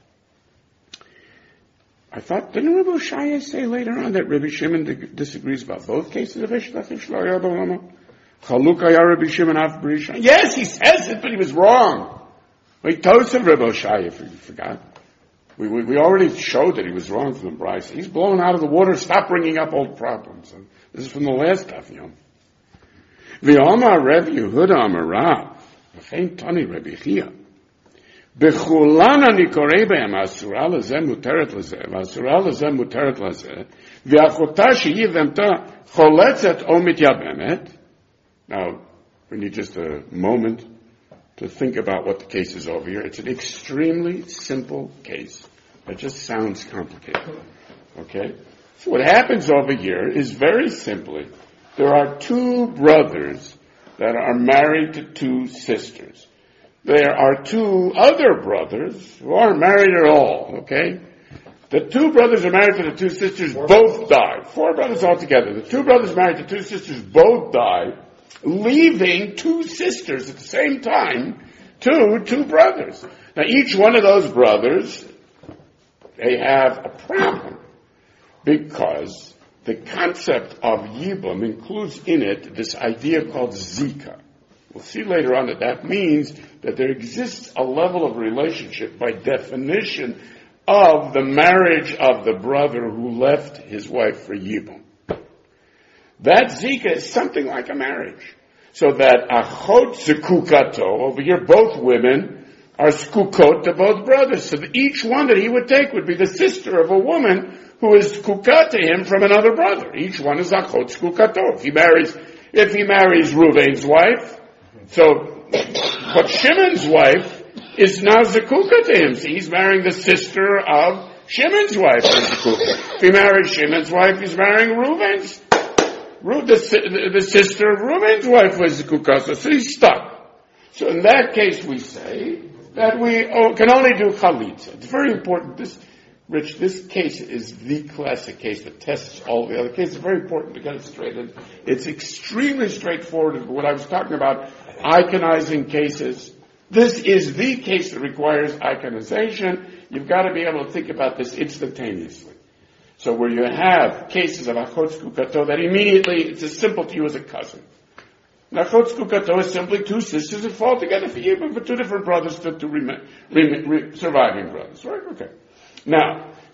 I thought, didn't Rabbi Shaya say later on that Rabbi Shimon di- disagrees about both cases of Eshet Achiv Shloyo Balomo? Chalukah ya Rabbi Shimon af B'risha. Yes, he says it, but he was wrong. We told some Rabbi Shai, if you forgot. We, we, we already showed that he was wrong from the Bryce. He's blown out of the water. Stop bringing up old problems. And this is from the last Daf Yom. V'omar Rebbe Yehuda Amar Rav, v'chein Tani Rebbe Chia. B'chulan ani korei be'em asura lezeh muteret lezeh, v'asura lezeh muteret lezeh, v'achota sheyi v'emta choletzet o mityabemet. Now, we need just a moment to think about what the case is over here. It's an extremely simple case. It just sounds complicated. Okay? So what happens over here is very simply, there are two brothers that are married to two sisters. There are two other brothers who aren't married at all. Okay? The two brothers are married to the two sisters, both died. Four brothers altogether. The two brothers married to two sisters, both died, leaving two sisters at the same time to two brothers. Now each one of those brothers, they have a problem because the concept of Yibum includes in it this idea called Zika. We'll see later on that that means that there exists a level of relationship by definition of the marriage of the brother who left his wife for Yibum. That Zika is something like a marriage. So that achot zekukato, over here both women are skukot to both brothers. So that each one that he would take would be the sister of a woman who is skukat to him from another brother. Each one is achot zekukato. If he marries, if he marries Ruvain's wife, so, but Shimon's wife is now zekuka to him. So he's marrying the sister of Shimon's wife. If he marries Shimon's wife, he's marrying Ruvain's. The, the sister of Ruvain's wife was Kukasa, so he's stuck. So in that case we say that we oh, can only do Chalitza. It's very important. This, Rich, this case is the classic case that tests all the other cases. It's very important to get it straight. And it's extremely straightforward. What I was talking about, iconizing cases. This is the case that requires iconization. You've got to be able to think about this instantaneously. So where you have cases of achot skukato, that immediately, it's as simple to you as a cousin. And achot skukato is simply two sisters that fall together for you, but for two different brothers to, to rem- rem- re- surviving brothers, right? Okay. Now,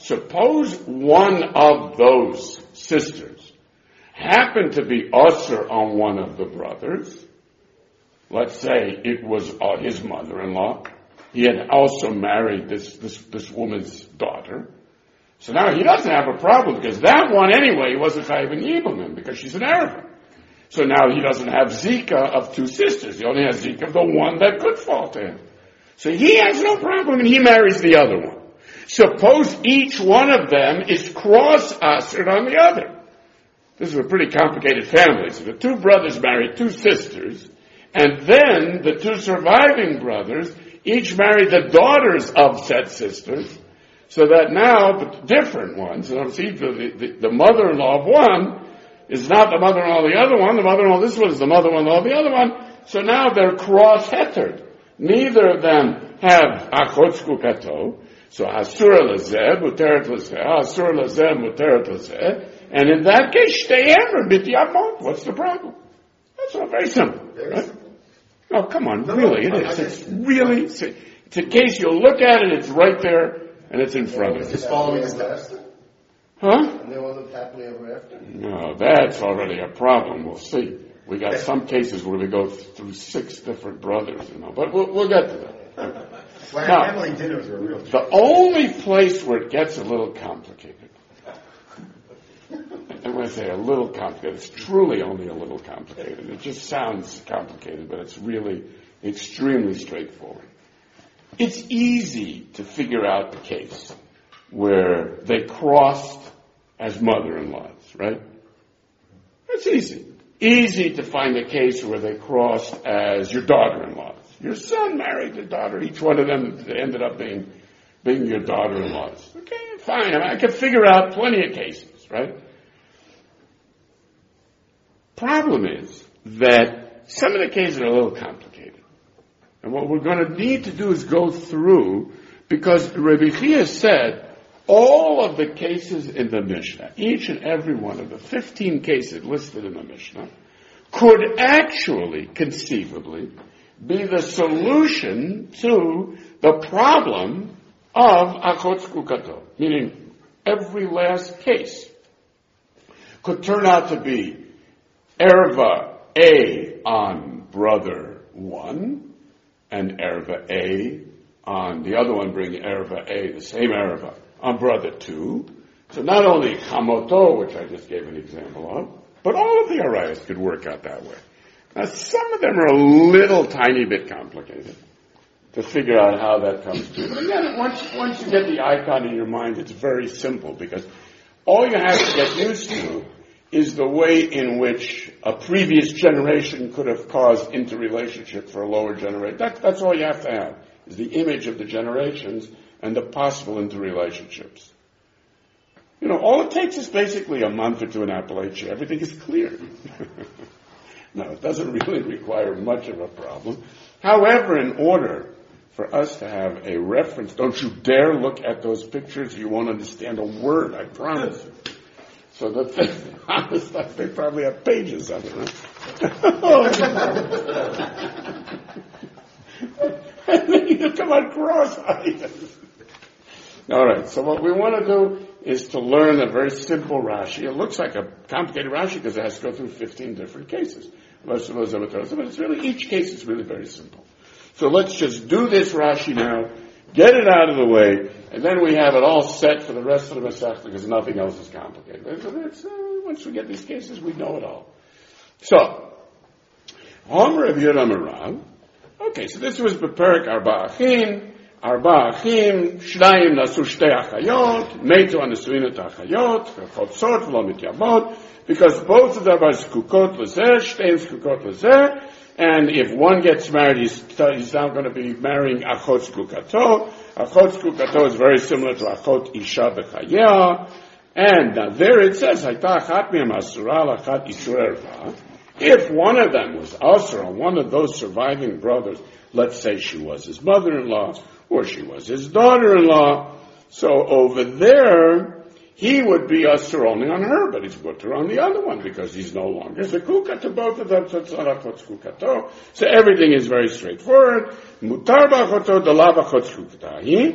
suppose one of those sisters happened to be usher on one of the brothers. Let's say it was uh, his mother-in-law. He had also married this, this, this woman's daughter. So now he doesn't have a problem because that one anyway wasn't Chayiv and Yibumim because she's an Arab. So now he doesn't have Zika of two sisters. He only has Zika of the one that could fall to him. So he has no problem and he marries the other one. Suppose each one of them is cross-ushered on the other. This is a pretty complicated family. So the two brothers married two sisters, and then the two surviving brothers each married the daughters of said sisters, so that now the different ones, and see, the, the, the mother-in-law of one is not the mother-in-law of the other one, the mother-in-law of this one is the mother-in-law of the other one, so now they're cross-hetered. Neither of them have achot zkukato, so asur lazeh, muteret lazeh, asur lazeh, muteret lazeh, and in that case, shteihem are mityamot. What's the problem? That's all very simple, right? Oh, come on, no, really, no, it is. I, I, it's really, it's a, it's a case you'll look at it, it's right there, and it's in front of you. Just following the steps. Huh? And there wasn't happily ever after? No, that's already a problem, we'll see. We got some cases where we go through six different brothers, you know, but we'll, we'll get to that. Well, Now, family dinners are a real the only place where it gets a little complicated, and when I say a little complicated, it's truly only a little complicated. It just sounds complicated, but it's really extremely straightforward. It's easy to figure out the case where they crossed as mother-in-laws, right? It's easy. Easy to find a case where they crossed as your daughter-in-laws. Your son married your daughter. Each one of them ended up being, being your daughter-in-laws. Okay, fine. I, mean, I can figure out plenty of cases, right? Problem is that some of the cases are a little complicated. And what we're going to need to do is go through, because Rabbi Chia said all of the cases in the Mishnah, each and every one of the fifteen cases listed in the Mishnah, could actually, conceivably, be the solution to the problem of achot zkukato. Meaning, every last case could turn out to be Erva A on brother one, and Erva A on the other one bring Erva A, the same Erva, on brother two. So not only Chamoto, which I just gave an example of, but all of the arayas could work out that way. Now some of them are a little tiny bit complicated to figure out how that comes to. But again, once, once you get the icon in your mind, it's very simple, because all you have to get used to is the way in which a previous generation could have caused interrelationship for a lower generation. That, that's all you have to have, is the image of the generations and the possible interrelationships. You know, all it takes is basically a month or two in Appalachia. Everything is clear. No, it doesn't really require much of a problem. However, in order for us to have a reference, don't you dare look at those pictures. You won't understand a word, I promise you. So the thing, honest, they probably have pages of it, right? And then you come on cross-eyed. All right, so what we want to do is to learn a very simple Rashi. It looks like a complicated Rashi because it has to go through fifteen different cases. But it's really, each case is really very simple. So let's just do this Rashi now, get it out of the way, and then we have it all set for the rest of the Masechta because nothing else is complicated. It's, uh, once we get these cases, we know it all. So, Homer of Yeram Rav. Okay, so this was Beperek Arba Achim. Arba Achim, Shnayim Nasu Shtei Achayot, Meitu Anasuinat Achayot, Chotzot V'lo Mityabot, because both of them are Zkukot L'zeh, Shtein Zkukot L'zeh, and if one gets married, he's, he's now going to be marrying Achot Zkukato. Achot Zkukato is very similar to Achot Isha B'chayah, and uh, there it says, Hayta Achat Me'em Asura L'Achat Isur Erva. If one of them was Asura, one of those surviving brothers, let's say she was his mother-in-law, or she was his daughter-in-law, so over there, he would be Asur only on her, but he's Mutter on the other one, because he's no longer Zekuka to both of them, so it's not Achot Zkukato. So everything is very straightforward. Mutar b'achoto dalav achot zkukatahi,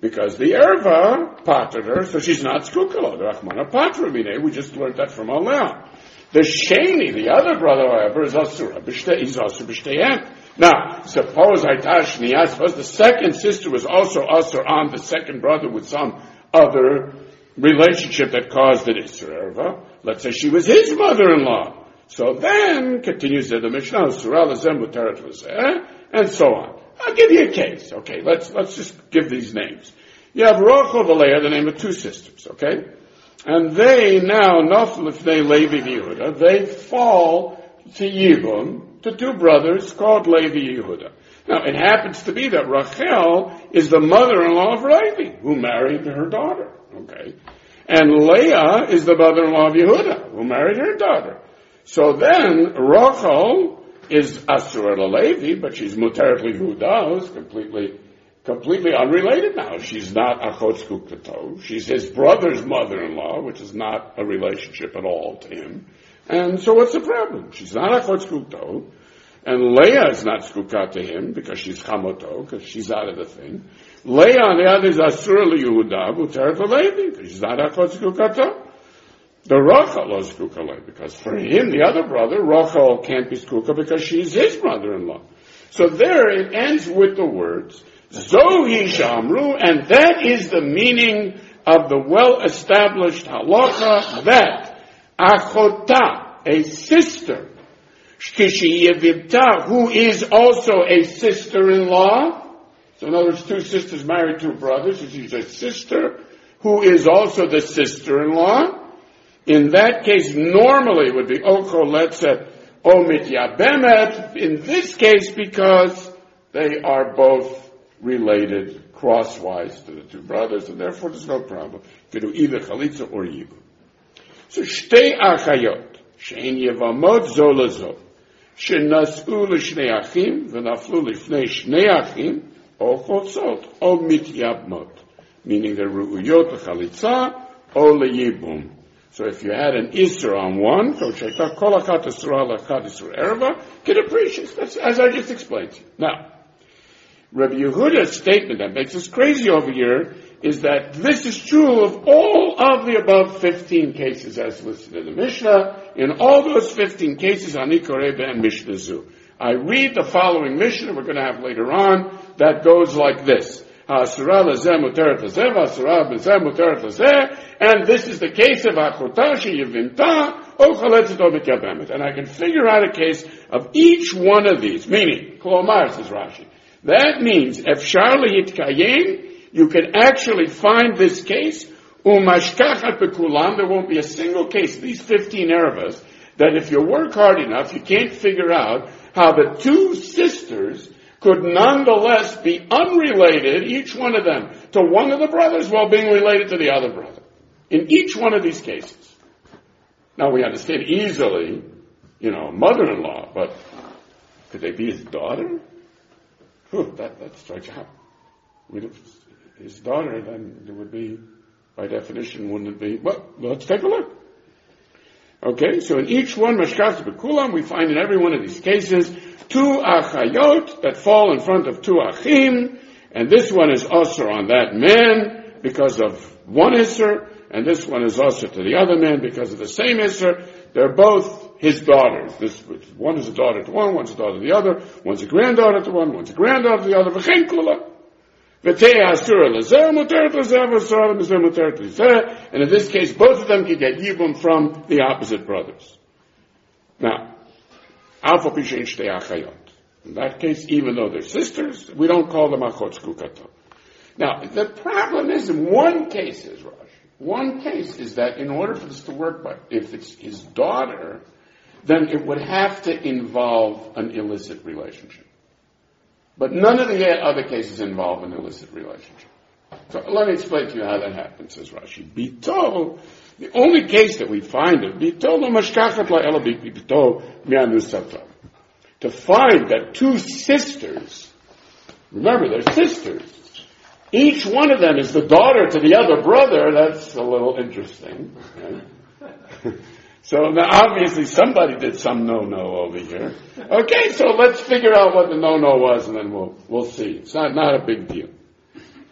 Because the erva patted her, so she's not skukala. The Rachmana patra mine. We just learned that from Alea. The sheni, the other brother, however, is asura. He's asur b'shteihem. Now, suppose Haitash Niyah, suppose the second sister was also asur on the second brother with some other relationship that caused it isur erva. Let's say she was his mother-in-law. So then, continues the Mishnah, Surah Lazem Muteret Lazeh, and so on. I'll give you a case, okay? Let's, let's just give these names. You have Rochel and Leah, the name of two sisters, okay? And they now, Nafl Lifnei Levi Yehuda, they fall to Yibum, to two brothers called Levi Yehuda. Now, it happens to be that Rachel is the mother-in-law of Levi, who married her daughter, okay? And Leah is the mother-in-law of Yehuda, who married her daughter. So then, Rachel is Asur Levi, but she's Muteret Yehuda, who's completely, completely unrelated now. She's not Achot Skuktato. She's his brother's mother-in-law, which is not a relationship at all to him. And so what's the problem? She's not Achot Skuktato, and Leah is not Skukat to him, because she's Chamoto, because she's out of the thing. Leah, on the other, is Asur Yehuda, Muteret Levi, because she's not Achot Skuktato. The Rachel was Skukale, because for him, the other brother, Rachel can't be Skuka because she's his mother-in-law. So there it ends with the words, Zohi Shamru, and that is the meaning of the well-established halacha that Achota, a sister, Shkishiyevibta, who is also a sister-in-law, so in other words, two sisters married two brothers, so she's a sister, who is also the sister-in-law. In that case, normally it would be Oko Letzet O Mityabemet. In this case, because they are both related crosswise to the two brothers, and therefore there's no problem. You could do either Chalitza or Yibum. So, Shtei Achayot, Shein Yevamot Zo Lezo, Shenas'u L'Shnei Achim, V'naflu L'Fnei Shnei Achim, O Chotzot, O Mityabmot. Meaning they're Ru'uyot L'Chalitza, O L'Yibum. So if you had an Isra on one, so check out Kol Achat Isra Lachat Isra Erva, get appreciates. That's as I just explained to you. Now, Rabbi Yehuda's statement that makes us crazy over here is that this is true of all of the above fifteen cases as listed in the Mishnah. In all those fifteen cases, Ani Koreh Ben Mishnah Zu. I read the following Mishnah we're going to have later on that goes like this. Ha'asura lezeh muteret lezeh, ha'asura b'zeh muteret lezeh, and this is the case of Achota she'yivimta, o chaletzet o mityabemet. And I can figure out a case of each one of these, meaning, Kolomar, says Rashi. That means, efshar lehitkayim, you can actually find this case, umashkachat bekulam, there won't be a single case, these fifteen erevas, that if you work hard enough, you can't figure out how the two sisters could nonetheless be unrelated, each one of them, to one of the brothers while being related to the other brother. In each one of these cases. Now we understand easily, you know, mother-in-law, but could they be his daughter? Whew, that, that strikes out. His daughter, then it would be, by definition, wouldn't it be? Well, let's take a look. Okay, so in each one, Mashkas Bekulam, we find in every one of these cases two achayot that fall in front of two achim, and this one is also on that man because of one isser, and this one is also to the other man because of the same isser. They're both his daughters. This one is a daughter to one, one's a daughter to the other, one's a granddaughter to one, one's a granddaughter to the other. V'chein kula. V'tei asura lezer muteret lezer v'asura lezer muteret lezer. And in this case, both of them can get yibum from the opposite brothers. Now, alpha pishin shtei achayot. In that case, even though they're sisters, we don't call them achot skukato. Now, the problem is, in one case is, Raj, one case is that in order for this to work, but if it's his daughter, then it would have to involve an illicit relationship. But none of the other cases involve an illicit relationship. So let me explain to you how that happens, says Rashi. Bito, the only case that we find of Bito lo mashkachat la ela bito mi'anusato. To find that two sisters, remember they're sisters, each one of them is the daughter to the other brother, that's a little interesting. Right? So now obviously somebody did some no-no over here. Okay, so let's figure out what the no-no was and then we'll, we'll see. It's not, not a big deal.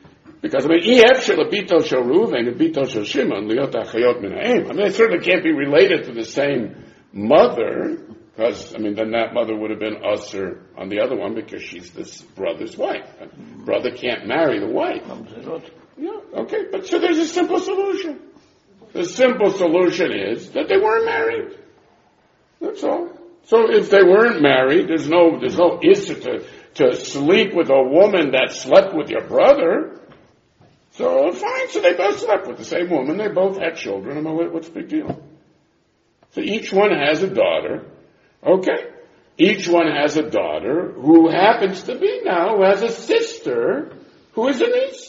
Because, I mean, Ef shel bito shel Reuven and bito shel Shimon liot achayot min ha'em. I mean, they certainly can't be related to the same mother, because, I mean, then that mother would have been usher on the other one because she's this brother's wife. Brother can't marry the wife. Yeah, okay, but so there's a simple solution. The simple solution is that they weren't married. That's all. So if they weren't married, there's no, there's no issue to, to sleep with a woman that slept with your brother. So fine, so they both slept with the same woman, they both had children. I mean, what's the big deal? So each one has a daughter, okay? Each one has a daughter who happens to be now, who has a sister who is a niece.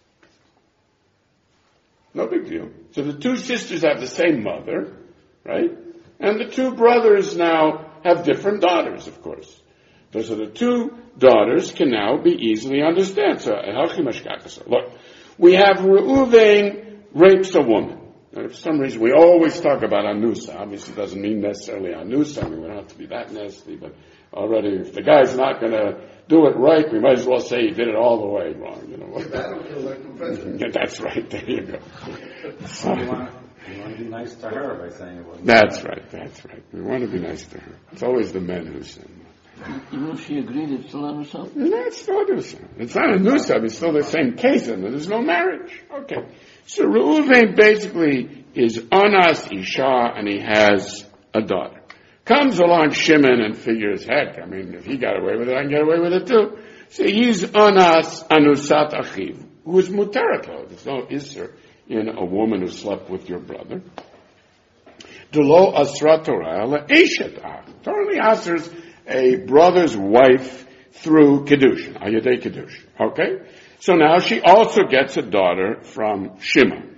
No big deal. So the two sisters have the same mother, right? And the two brothers now have different daughters, of course. So the two daughters can now be easily understood. So, look, we have Reuven rapes a woman. And for some reason, we always talk about Anusa. Obviously, it doesn't mean necessarily Anusa. I mean, we don't have to be that nasty, but already, if the guy's not going to do it right, we might as well say he did it all the way wrong. You know. Yeah, that's right. There you go. So, you, want, you want to be nice to her by saying it wasn't. That's right. That's right. We want to be nice to her. It's always the men who sin. Even if she agreed, it's still Anusa? No, it's still Anusa. It's not Anusa. It's still the same case, and there's no marriage. Okay. So Reuven basically is Anas Isha, and he has a daughter. Comes along Shimon and figures, heck, I mean, if he got away with it, I can get away with it too. So he's Anas Anusat Achiv, who is Muterato. There's no Isser in a woman who slept with your brother. Dulo Asra Torah Eshet Ah. Torah only answers a brother's wife through Kedushin, Ayadei Kedushin. Okay? So now she also gets a daughter from Shimon.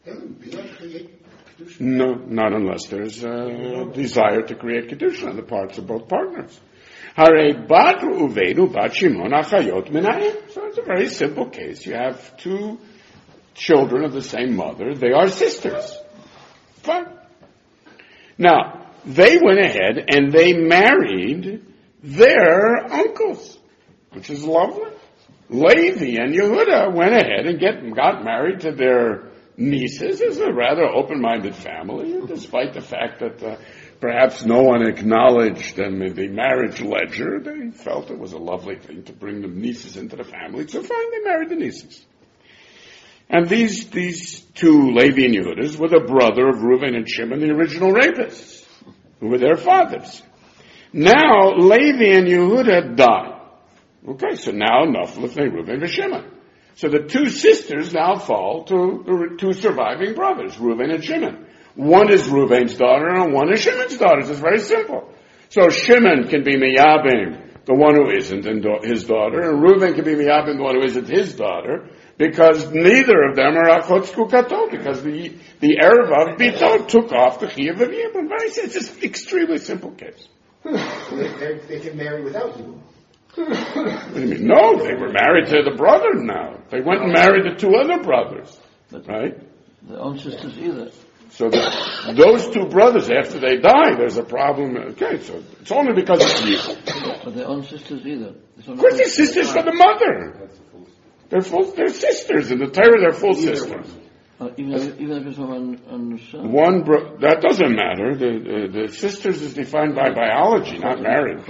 No, not unless there's a desire to create Kedushin on the parts of both partners. Hare bat Reuvenu bat Shimon achayot minaim. So it's a very simple case. You have two children of the same mother. They are sisters. Fine. Now, they went ahead and they married their uncles, which is lovely. Levi and Yehuda went ahead and get, got married to their nieces. It's a rather open-minded family, despite the fact that uh, perhaps no one acknowledged them in the marriage ledger. They felt it was a lovely thing to bring the nieces into the family. So fine, they married the nieces. And these these two Levi and Yehudas were the brother of Reuven and Shimon, the original rapists, who were their fathers. Now, Levi and Yehuda died. Okay, so now Naflefnei Reuven and Shimon. So the two sisters now fall to the two surviving brothers, Reuven and Shimon. One is Reuven's daughter and one is Shimon's daughter. It's very simple. So Shimon can be Miyabim, the one who isn't and his daughter, and Reuven can be Miyabim, the one who isn't his daughter, because neither of them are Achot Kukato, because the, the Erev of Bito took off the Chiyav of Yibum. It's just an extremely simple case. they, they can marry without you. What do you mean? No, they were married to the brother now. They went and married the two other brothers, right? Their own sisters either. So the, those two brothers, after they die, there's a problem. Okay, so it's only because of you. But their own sisters either. Of course, they're sisters for the mother. They're full. They're sisters in the Torah. They're full sisters. Uh, even, if, even if it's from an, an son? One bro- that doesn't matter. The, the the sisters is defined by biology, not marriage.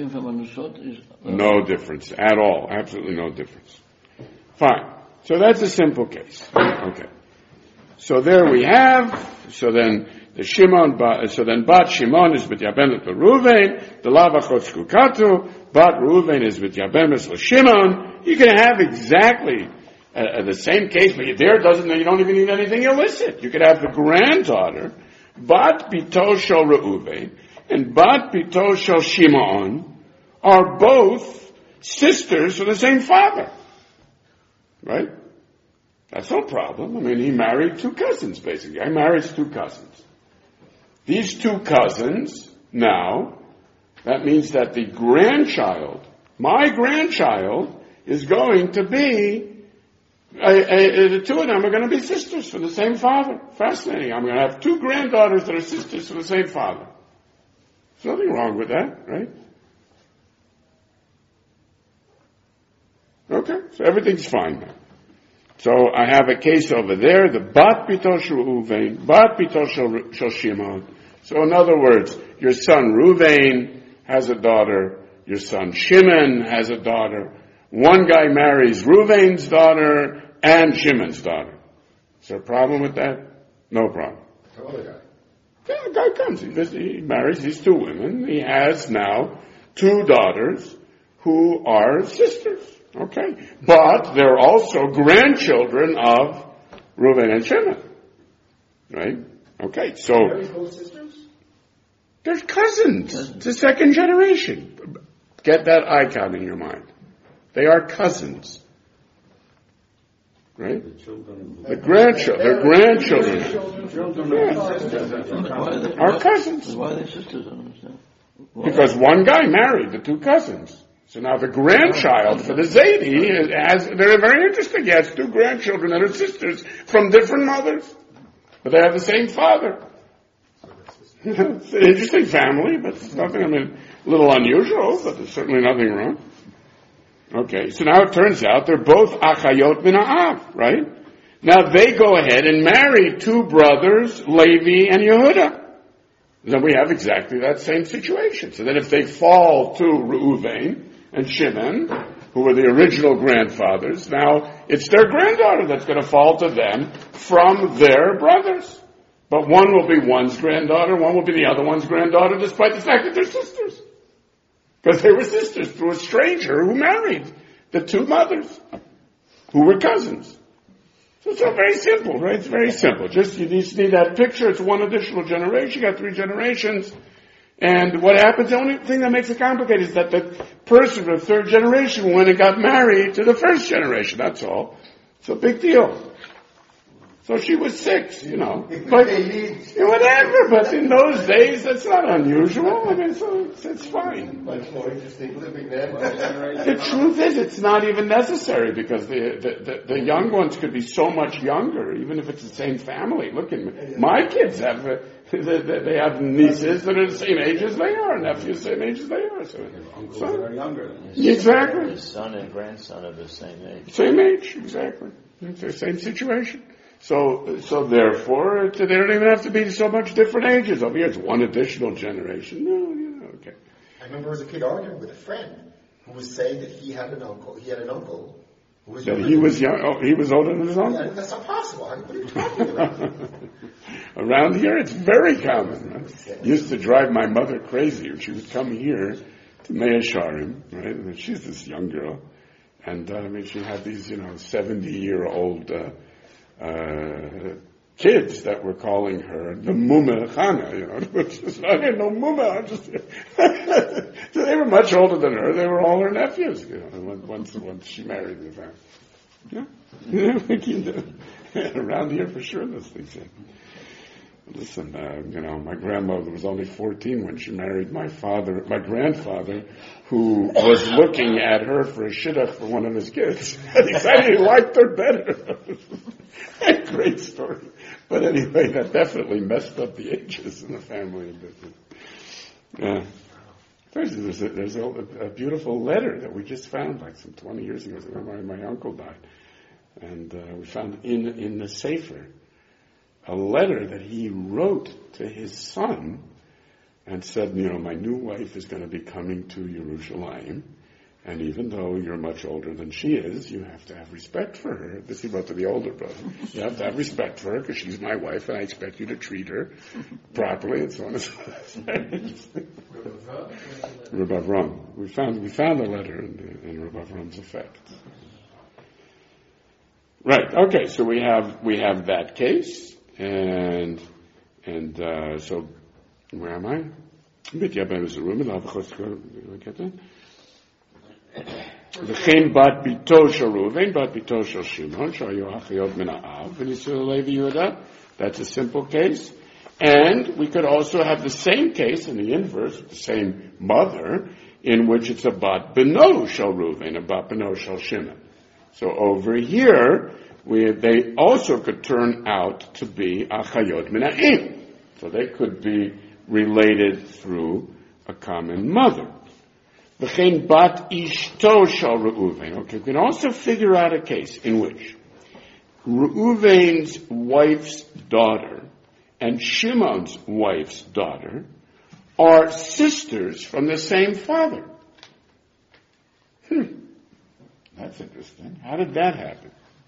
No difference at all. Absolutely no difference. Fine. So that's a simple case. Okay. So there we have. So then the Shimon. So then Bat Shimon is with Yabemet Reuven. The Lavachot Kukatu. Bat Reuven is with Yabemet Shimon. You can have exactly Uh, the same case, but there doesn't, you don't even need anything illicit. You could have the granddaughter, Bat Bito Shel Reuven, and Bat Bito Shel Shimon are both sisters of the same father. Right? That's no problem. I mean, he married two cousins, basically. I married two cousins. These two cousins, now, that means that the grandchild, my grandchild, is going to be I, I, the two of them are going to be sisters for the same father. Fascinating. I'm going to have two granddaughters that are sisters for the same father. There's nothing wrong with that, right? Okay, so everything's fine now. So I have a case over there, the Bat Bito Shel Reuven, Bat Bito Shel Shel Shimon. So in other words, your son Reuven has a daughter, your son Shimon has a daughter. One guy marries Reuven's daughter and Shimon's daughter. Is there a problem with that? No problem. Some other guy. Yeah, the guy comes, he, vis- he marries these two women. He has now two daughters who are sisters. Okay. But they're also grandchildren of Reuven and Shimon. Right? Okay, so Marries both sisters? they're cousins. It's the second generation. Get that icon in your mind. They are cousins. Right? The children. The grandchildren, their grandchildren Children Yeah. and sisters at the Why are time. they, are why- cousins. Why are they sisters? I don't understand. Why? Because one guy married the two cousins. So now the grandchild for the Zaidi has, they're very interesting. He has two grandchildren that are sisters from different mothers. But they have the same father. It's an interesting family, but it's nothing, I mean, a little unusual, but there's certainly nothing wrong. Okay, so now it turns out they're both Achayot min ha'av, right? Now they go ahead and marry two brothers, Levi and Yehuda. Then we have exactly that same situation. So then if they fall to Reuven and Shimon, who were the original grandfathers, now it's their granddaughter that's going to fall to them from their brothers. But one will be one's granddaughter, one will be the other one's granddaughter, despite the fact that they're sisters. Because they were sisters through a stranger who married the two mothers, who were cousins. So it's all very simple, right? It's very simple. Just, you just need that picture. It's one additional generation. You got three generations. And what happens, the only thing that makes it complicated is that the person of the third generation went and got married to the first generation. That's all. It's a big deal. So she was six, you know. But, yeah, whatever, but in those days, that's not unusual. I mean, so it's, it's fine. Much more interesting living then. The truth is, it's not even necessary because the, the, the, the young ones could be so much younger, even if it's the same family. Look at me. My kids have, uh, they, they have nieces that are the same age as they are, nephews the same age as they are. So, Uncles so- that are younger than us. exactly. His son and grandson are the same age. Same age, exactly. It's the same situation. So, so therefore, it, they don't even have to be so much different ages. Over here, it's one additional generation. No, you know, okay. I remember as a kid arguing with a friend who was saying that he had an uncle, he had an uncle who was That younger he than was him. young. Oh, he was older than his Yeah, uncle. that's not possible. What are you talking about? Around here, it's very common. Right? Used to drive my mother crazy when she would come here to Mea Sharim, right? And she's this young girl, and uh, I mean, she had these, you know, seventy-year-old uh, uh, kids that were calling her the Mumma Chana, you know, which is, I didn't know Mumma. I'm just, so they were much older than her. They were all her nephews, you know. Once, once she married the family. Yeah, yeah, we can do it. Around here for sure, those things happen. Listen, uh, you know, my grandmother was only fourteen when she married my father, my grandfather, who was looking at her for a shidduch for one of his kids. And he said he liked her better. Great story. But anyway, that definitely messed up the ages in the family. Yeah. There's, a, there's a, a beautiful letter that we just found like some twenty years ago when my, my uncle died. And uh, we found in in the Sefer a letter that he wrote to his son and said, you know, my new wife is going to be coming to Yerushalayim, and even though you're much older than she is, you have to have respect for her. This he wrote to the older brother. You have to have respect for her because she's my wife, and I expect you to treat her properly, and so on and so forth. Rabbi Avram. We found we found a letter in, in Rabbi Avram's effect. Right. Okay. So we have we have that case. And and uh, so, where am I? V'chein bat bito shel Reuven, bat bito shel Shimon, shayu achayot min ha'av, v'nisu Levi Yehuda. That's a simple case. And we could also have the same case in the inverse, the same mother, in which it's a bat beno shel Reuven, a bat beno shel Shimon. So over here, we, they also could turn out to be achayot min ha'im. So they could be related through a common mother. V'chein bat ishto shel Reuven. Okay, we can also figure out a case in which Reuven's wife's daughter and Shimon's wife's daughter are sisters from the same father. Hmm. That's interesting. How did that happen?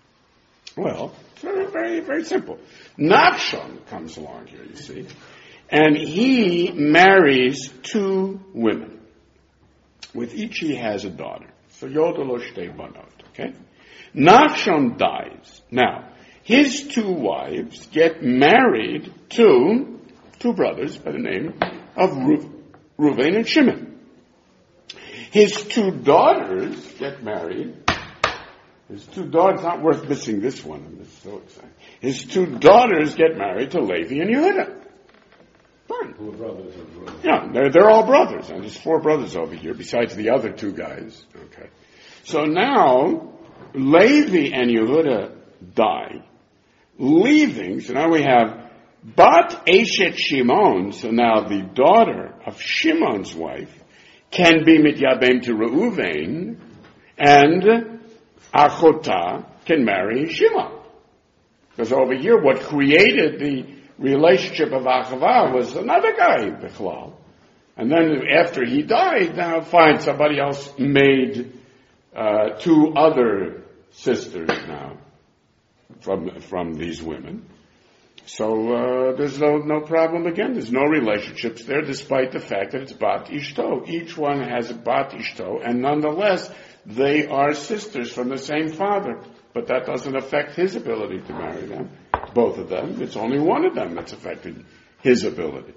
Well, it's very, very, very simple. Nachshon comes along here, you see, and he marries two women. With each he has a daughter. So Yodelo Shtei Banot, okay? Nachshon dies. Now, his two wives get married to two brothers by the name of Ru- Reuven and Shimon. His two daughters get married. His two daughters, not worth missing this one, I'm just so excited. His two daughters get married to Levi and Yehuda. Fine. Who are brothers of brothers. Yeah, they're, they're all brothers. And there's four brothers over here besides the other two guys. Okay. So now, Levi and Yehuda die, leaving, so now we have Bat Eshet Shimon, so now the daughter of Shimon's wife, can be mityabem to Reuven, and Achota can marry Shimon. Because over here, what created the relationship of Achava was another guy, Bechlal. And then after he died, now fine, somebody else made uh, two other sisters now from from these women. So uh, there's no, no problem again. There's no relationships there, despite the fact that it's Bat Ishto. Each one has a Bat Ishto, and nonetheless, they are sisters from the same father. But that doesn't affect his ability to marry them, both of them. It's only one of them that's affecting his ability.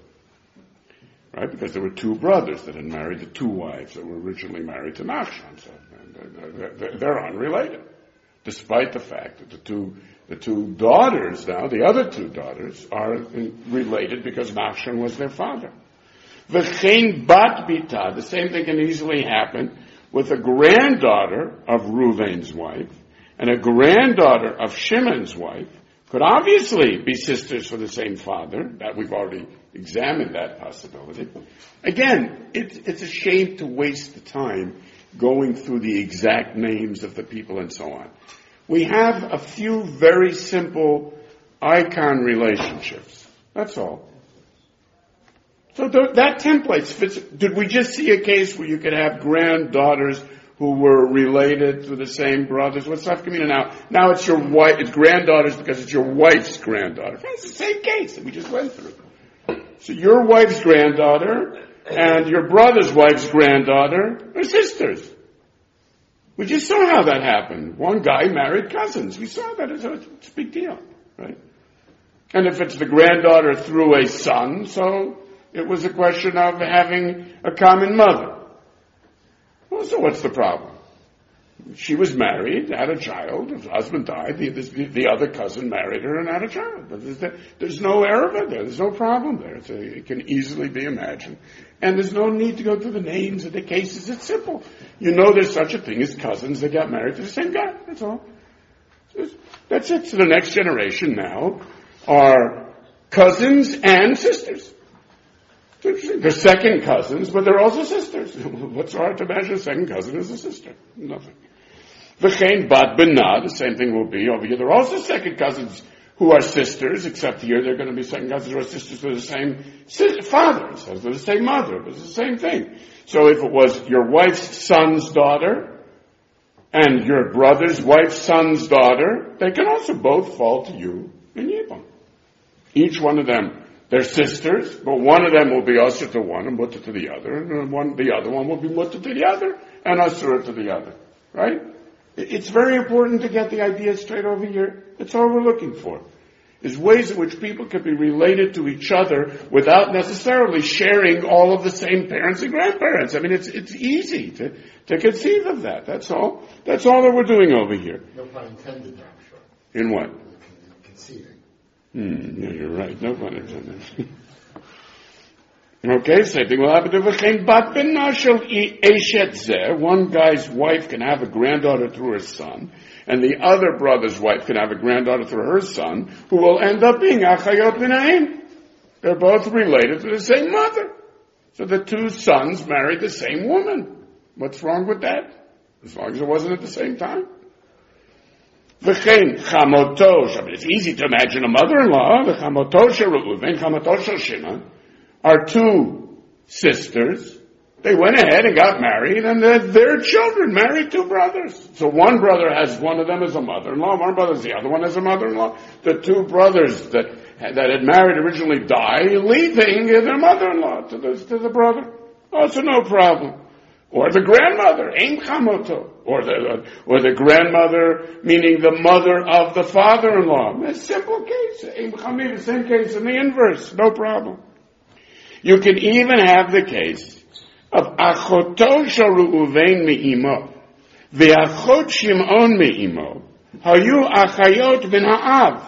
Right? Because there were two brothers that had married the two wives that were originally married to Nachshon. So they're, they're, they're unrelated. Despite the fact that the two the two daughters now, the other two daughters, are related because Nachshon was their father. V'chein bat bita, the same thing can easily happen with a granddaughter of Reuven's wife and a granddaughter of Shimon's wife. Could obviously be sisters for the same father. That we've already examined that possibility. Again, it's, it's a shame to waste the time going through the exact names of the people and so on. We have a few very simple icon relationships. That's all. So th- that template fits. Did we just see a case where you could have granddaughters who were related to the same brothers? What's Nafkamina now? Now it's your wife, it's granddaughters because it's your wife's granddaughter. It's the same case that we just went through. So your wife's granddaughter and your brother's wife's granddaughter are sisters. We just saw how that happened. One guy married cousins. We saw that. It's a, it's a big deal, right? And if it's the granddaughter through a son, so it was a question of having a common mother. Well, so what's the problem? She was married, had a child, her husband died, the, the, the other cousin married her and had a child. But there's, there's no error there, there's no problem there. It's a, it can easily be imagined. And there's no need to go through the names of the cases, it's simple. You know there's such a thing as cousins that got married to the same guy, that's all. That's it. So the next generation now are cousins and sisters. They're second cousins, but they're also sisters. What's hard to imagine? A second cousin is a sister. Nothing. V'chein bat benah, the same thing will be over here. They're also second cousins who are sisters, except here they're going to be second cousins who are sisters to the same father. So they're the same mother, but it's the same thing. So if it was your wife's son's daughter and your brother's wife's son's daughter, they can also both fall to you in Yibam. Each one of them, they're sisters, but one of them will be usher to one and mutter to the other, and one, the other one will be mutter to the other and usher to the other. Right? It's very important to get the idea straight over here. That's all we're looking for. Is ways in which people can be related to each other without necessarily sharing all of the same parents and grandparents. I mean, it's it's easy to, to conceive of that. That's all. That's all that we're doing over here. No pun intended, I'm sure. In what? Conceiving. Hmm, yeah, you're right. No pun intended. Okay, same thing will happen to V'chein bat benah shel eshet zeh. One guy's wife can have a granddaughter through her son, and the other brother's wife can have a granddaughter through her son, who will end up being achayot b'na'im. They're both related to the same mother. So the two sons married the same woman. What's wrong with that? As long as it wasn't at the same time. V'chein chamoto, I mean, it's easy to imagine a mother-in-law, the chamoto shel Reuven, chamoto shel Shimon, are two sisters. They went ahead and got married, and their, their children married two brothers. So one brother has one of them as a mother-in-law, one brother has the other one as a mother-in-law. The two brothers that that had married originally die, leaving their mother-in-law to the, to the brother. Also no problem. Or the grandmother, Ein Chamoto. Or the, or the grandmother, meaning the mother of the father-in-law. A simple case. Ein Chami, the same case in the inverse. No problem. You can even have the case of Achoto shel Reuven me'imo, ve'achot Shimon me'imo, hayu achayot ben ha'av.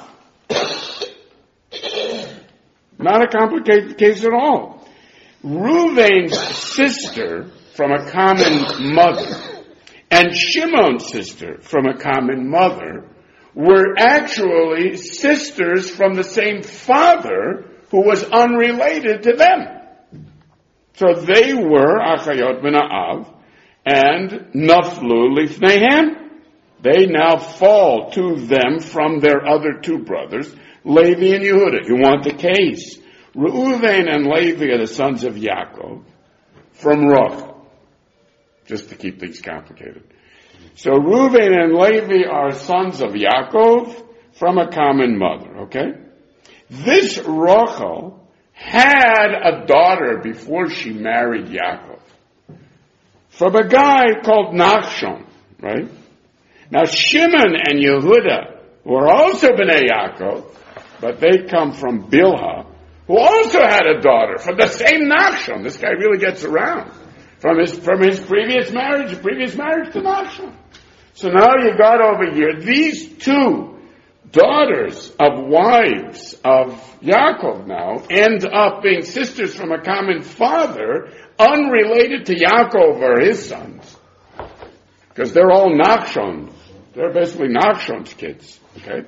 Not a complicated case at all. Reuven's sister from a common mother and Shimon's sister from a common mother were actually sisters from the same father who was unrelated to them. So they were Achayot ben Ha'av and Naflu Lifneihem. They now fall to them from their other two brothers, Levi and Yehuda. You want the case? Reuven and Levi are the sons of Yaakov from Rachel. Just to keep things complicated. So Reuven and Levi are sons of Yaakov from a common mother, okay? This Rachel had a daughter before she married Yaakov from a guy called Nachshon, right? Now Shimon and Yehuda were also Bnei Yaakov, but they come from Bilhah, who also had a daughter from the same Nachshon. This guy really gets around. From his, from his previous marriage, previous marriage to Nachshon. So now you got over here these two daughters of wives of Yaakov now end up being sisters from a common father, unrelated to Yaakov or his sons. Because they're all Nachshon. They're basically Nachshon's kids. Okay?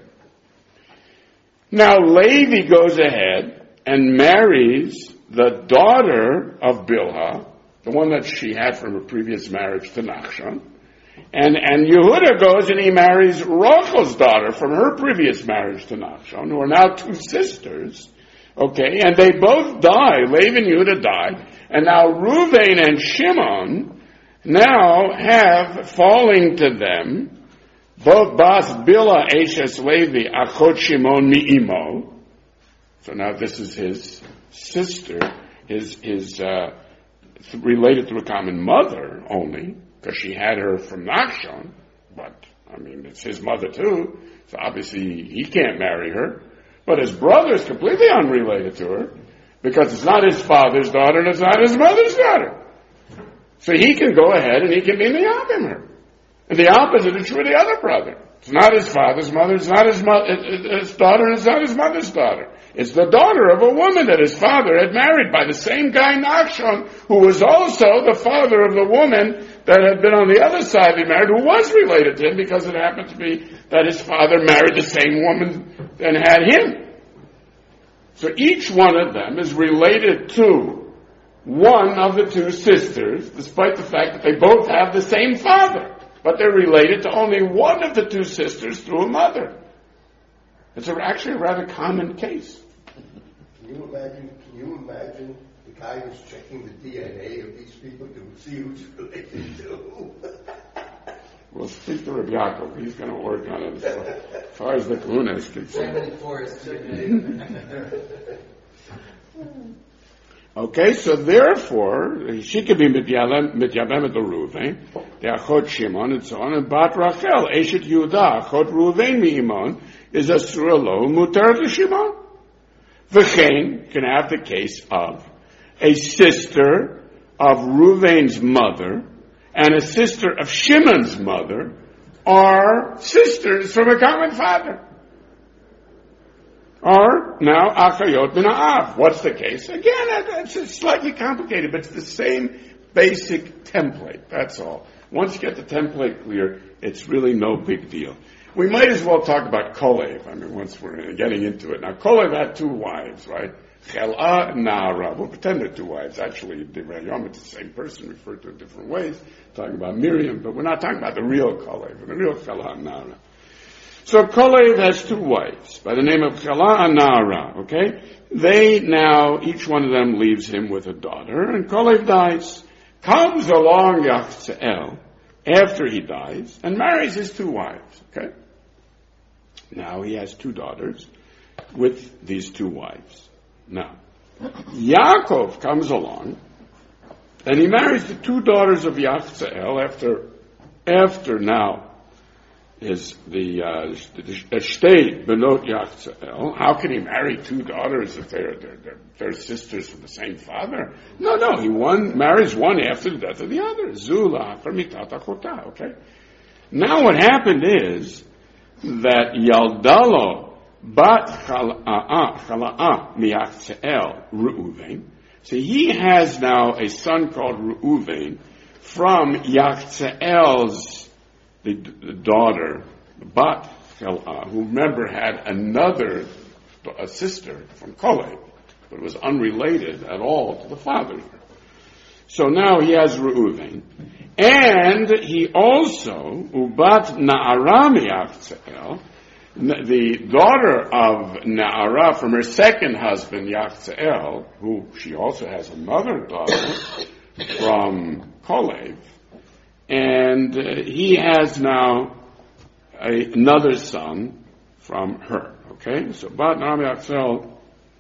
Now Levi goes ahead and marries the daughter of Bilhah, the one that she had from her previous marriage to Nachshon. And, and Yehuda goes and he marries Rachel's daughter from her previous marriage to Nachshon, who are now two sisters. Okay, and they both die. Levi and Yehuda died. And now Reuven and Shimon now have falling to them both Bas Bilhah Eshes Levi Achot Shimon Mi'imo. So now this is his sister, his, his, uh, related to a common mother only, because she had her from Nachshon, but, I mean, it's his mother too, so obviously he can't marry her. But his brother is completely unrelated to her, because it's not his father's daughter and it's not his mother's daughter. So he can go ahead and he can be miyabim her. And the opposite is true of the other brother. It's not his father's mother, it's not his, mo- his daughter, and it's not his mother's daughter. It's the daughter of a woman that his father had married by the same guy Nachshon, who was also the father of the woman that had been on the other side he married, who was related to him because it happened to be that his father married the same woman and had him. So each one of them is related to one of the two sisters, despite the fact that they both have the same father. But they're related to only one of the two sisters through a mother. It's a, actually a rather common case. Can you imagine, can you imagine the guy who's checking the D N A of these people to see who's related to who? We'll speak to Rabbi Yaakov. He's going to work on it. So, as far as the Kahuna is concerned. Okay, so therefore, she could be Mityabem et Reuven, the Achot Shimon, and so on, and Bat Rachel, Eshet Yehuda, Achot Reuven mi'imon, is a suralo mutar to Shimon. V'chein can have the case of a sister of Reuven's mother and a sister of Shimon's mother are sisters from a common father. Or now Achayot ben Ha'av. What's the case? Again, it's slightly complicated, but it's the same basic template. That's all. Once you get the template clear, it's really no big deal. We might as well talk about Kolev. I mean, once we're getting into it. Now, Kolev had two wives, right? Chel'ah and Na'ara. We'll pretend they're two wives. Actually, Divrei it's the same person referred to in different ways. Talking about Miriam, but we're not talking about the real Kolev, the real Chel'ah and Na'ara. So Kolev has two wives by the name of Chala and Naara, okay? They now, each one of them leaves him with a daughter, and Kolev dies. Comes along Yachzeel after he dies and marries his two wives, okay? Now he has two daughters with these two wives. Now, Yaakov comes along and he marries the two daughters of Yachzeel after, after now is the uh, Shtei Benot Yachzeel. How can he marry two daughters if they're, they're, they're, they're sisters from the same father? No, no, he one marries one after the death of the other. Zula Permitat Achota, okay? Now what happened is that Yaldalo Bat Chala'a Chala'a Miyachzeel Reuven. See, he has now a son called Reuven from Yachzeel's the, the daughter, Bat Chala'a, who remember had another a sister from Kolev, but was unrelated at all to the father. So now he has Reuven. And he also, Ubat Na'ara Miyachzeel, the daughter of Na'ara from her second husband, Yachzeel, who she also has another daughter from Kolev, and uh, he has now a, another son from her. Okay, so Bat Na'ara Miyachzeel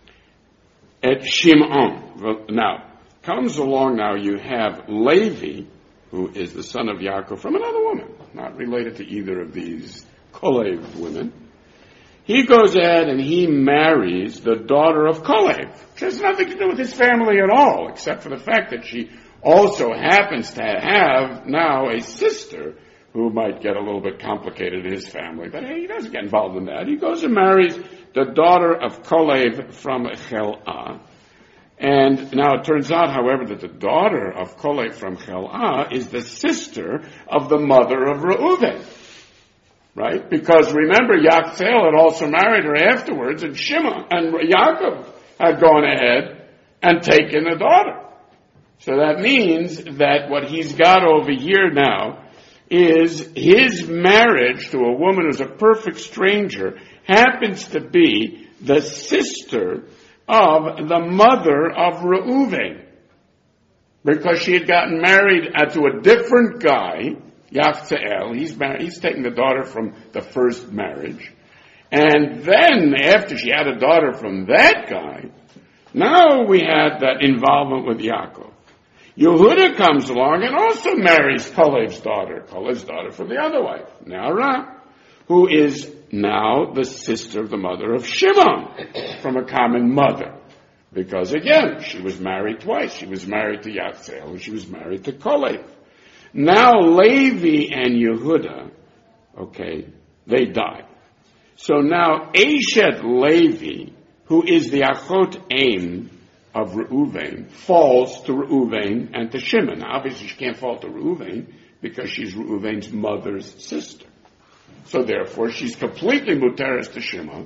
at Shimon. Now, comes along now, you have Levi, who is the son of Yaakov from another woman, not related to either of these Kolev women. He goes ahead and he marries the daughter of Kolev, which has nothing to do with his family at all, except for the fact that she also happens to have now a sister who might get a little bit complicated in his family. But hey, he doesn't get involved in that. He goes and marries the daughter of Kolev from Chel'ah. And now it turns out, however, that the daughter of Kolev from Chel'ah is the sister of the mother of Reuven. Right? Because remember, Yachzeel had also married her afterwards, and Shimon and Yaakov had gone ahead and taken a daughter. So that means that what he's got over here now is his marriage to a woman who's a perfect stranger happens to be the sister of the mother of Reuven. Because she had gotten married to a different guy, Yachzeel. He's married, he's taking the daughter from the first marriage. And then, after she had a daughter from that guy, now we had that involvement with Yaakov. Yehuda comes along and also marries Kolev's daughter, Kolev's daughter from the other wife, Naara, who is now the sister of the mother of Shimon, from a common mother. Because again, she was married twice. She was married to Yachzeel and she was married to Kolev. Now Levi and Yehuda, okay, they die. So now Eshet Levi, who is the Achot Aim of Reuven, falls to Reuven and to Shimon. Now, obviously she can't fall to Reuven because she's Reuven's mother's sister. So therefore she's completely muteris to Shimon.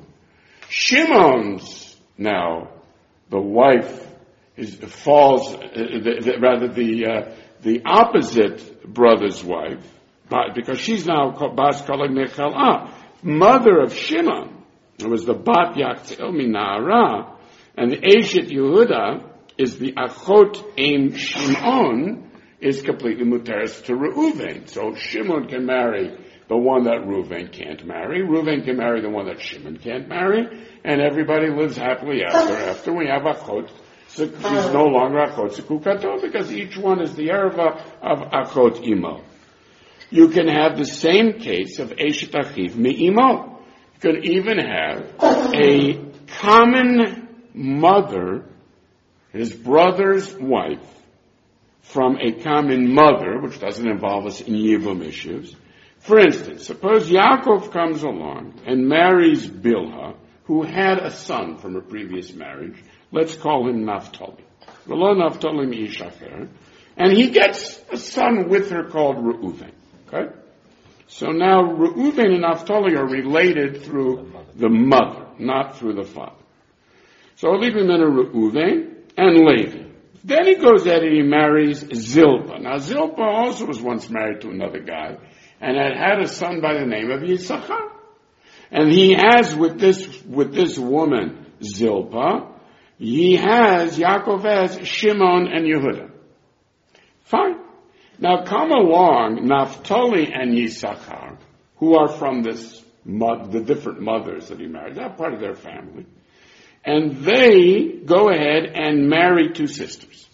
Shimon's now, the wife, is, falls, uh, the, the, rather the, uh, the opposite brother's wife, but, because she's now Bas Kolev Mechal'ah, mother of Shimon. It was the Bat Yachzeel Minara, and the Eshet Yehuda is the Achot Aim Shimon, is completely muteris to Reuven. So Shimon can marry the one that Reuven can't marry. Reuven can marry the one that Shimon can't marry, and everybody lives happily after. After we have Achot, so she's no longer Achot Sekukato because each one is the Erva of Achot Imo. You can have the same case of Eshet Achiv Mi'imo. You could even have a common mother, his brother's wife, from a common mother, which doesn't involve us in Yibum issues. For instance, suppose Yaakov comes along and marries Bilhah, who had a son from a previous marriage. Let's call him Naphtali. V'lo Naphtali mi'ishacher. And he gets a son with her called Reuven. Okay? So now Reuven and Naphtali are related through the mother, not through the father. So Levi Mena Reuven and Levi. Then he goes ahead and he marries Zilpah. Now Zilpah also was once married to another guy and had had a son by the name of Yisachar. And he has with this, with this woman, Zilpah, he has, Yaakov has Shimon and Yehuda. Fine. Now come along Naphtali and Yisachar, who are from this, mo- the different mothers that he married. They're part of their family. And they go ahead and marry two sisters.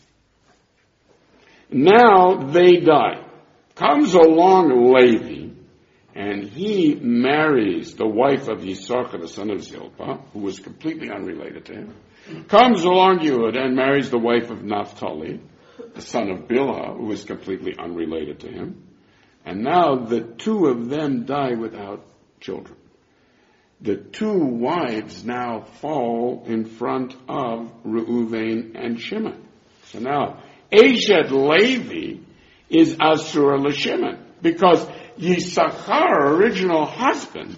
Now they die. Comes along Levi, and he marries the wife of Yisachar, the son of Zilpah, who was completely unrelated to him. Comes along Yehuda and marries the wife of Naphtali, the son of Bilhah, who was completely unrelated to him. And now the two of them die without children. The two wives now fall in front of Reuven and Shimon. So now, Eshet Levi is Asur L'Shimon, because Yisachar, original husband,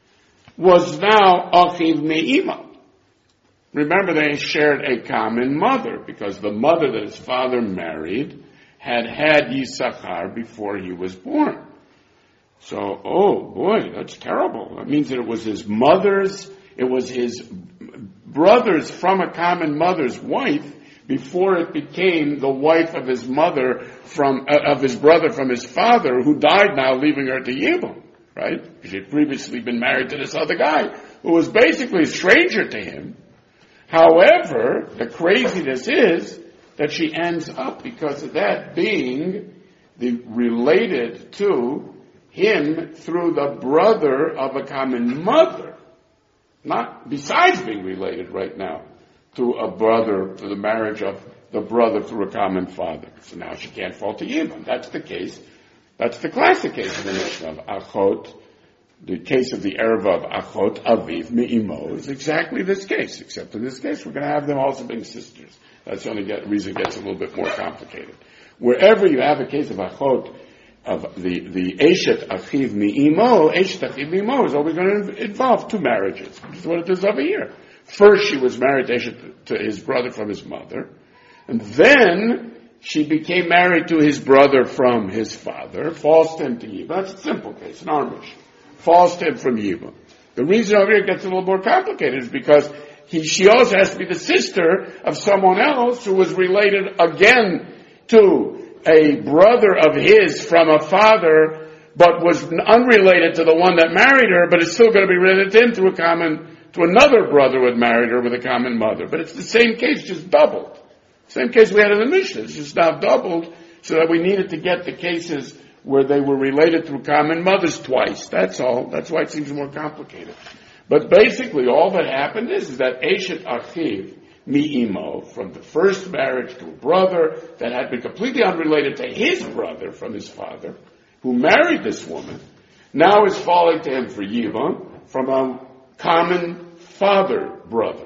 was now Achiv Me'ima. Remember, they shared a common mother, because the mother that his father married had had Yisachar before he was born. So, oh boy, that's terrible. That means that it was his mother's, it was his brother's from a common mother's wife before it became the wife of his mother from, uh, of his brother from his father, who died now, leaving her to Yibam, right? She had previously been married to this other guy, who was basically a stranger to him. However, the craziness is that she ends up, because of that, being the related to him through the brother of a common mother, not besides being related right now to a brother, to the marriage of the brother through a common father. So now she can't fall to Yibam. That's the case. That's the classic case of the Mishnah of Achot. The case of the Erva of Achot Aviv Me'imo is exactly this case, except in this case we're going to have them also being sisters. That's the only get, reason it gets a little bit more complicated. Wherever you have a case of Achot, of the, the Eshet Achiv Me'imo, Eshet Achiv Me'imo is always going to involve two marriages, which is what it is over here. First she was married to, Eshet, to his brother from his mother, and then she became married to his brother from his father, falls to him to Yibam. That's a simple case, an Armish. Falls to him from Yibam. The reason over here it gets a little more complicated is because he, she also has to be the sister of someone else who was related again to a brother of his from a father, but was unrelated to the one that married her, but is still going to be related to him through a common, to another brother who had married her with a common mother. But it's the same case, just doubled. Same case we had in the Mishnah. It's just now doubled, so that we needed to get the cases where they were related through common mothers twice. That's all. That's why it seems more complicated. But basically all that happened is, is that Eshet Achiv Me'imo, from the first marriage to a brother that had been completely unrelated to his brother from his father, who married this woman, now is falling to him for Yibam from a common father brother.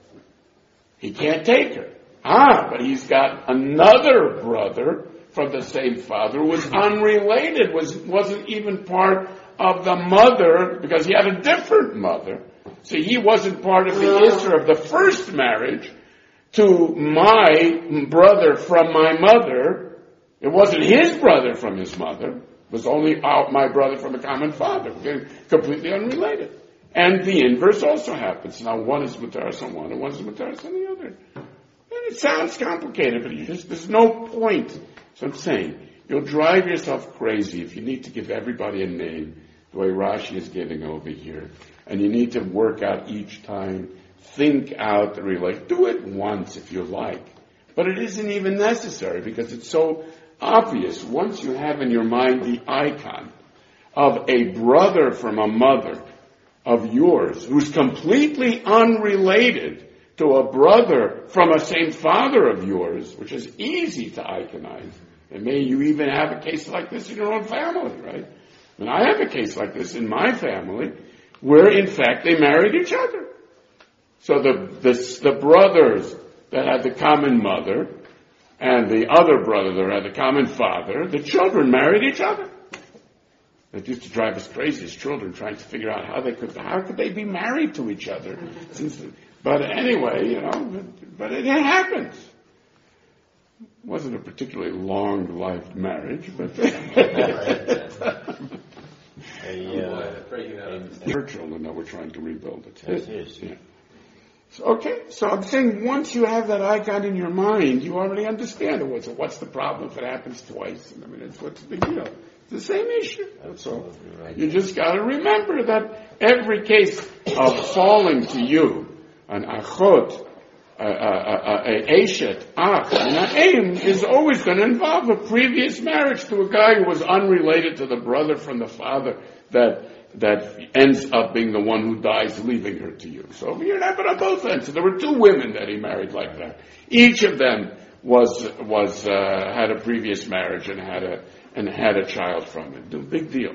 He can't take her. Ah, but he's got another brother from the same father who was unrelated, was, wasn't even part of the mother, because he had a different mother. So he wasn't part of the Isra of the first marriage to my brother from my mother. It wasn't his brother from his mother. It was only my brother from a common father. They're completely unrelated. And the inverse also happens. Now one is Mutaras on one and one is Mutaras on the other. And it sounds complicated, but you just, there's no point. So I'm saying, you'll drive yourself crazy if you need to give everybody a name the way Rashi is giving over here. And you need to work out each time, think out the relation. Do it once if you like. But it isn't even necessary because it's so obvious. Once you have in your mind the icon of a brother from a mother of yours who's completely unrelated to a brother from a same father of yours, which is easy to iconize. And may you even have a case like this in your own family, right? And I have a case like this in my family where, in fact, they married each other. So the, the, the brothers that had the common mother and the other brother that had the common father, the children married each other. It used to drive us crazy as children, trying to figure out how they could, how could they be married to each other? But anyway, you know, but, but it happens. It wasn't a particularly long-lived marriage, but A, uh, breaking that up. Your children that we're trying to rebuild. It's That's his. his. Yeah. So, okay, so I'm saying once you have that icon in your mind, you already understand it. What's, what's the problem if it happens twice? I mean, it's what's the big deal? It's the same issue. That's all. Right. You just got to remember that every case of falling to you, an achot, a, a, a, a eshet, ach, and an aim is always going to involve a previous marriage to a guy who was unrelated to the brother from the father that that ends up being the one who dies, leaving her to you. So you're not on both ends. So there were two women that he married like that. Each of them was was uh, had a previous marriage and had a and had a child from it. No big deal.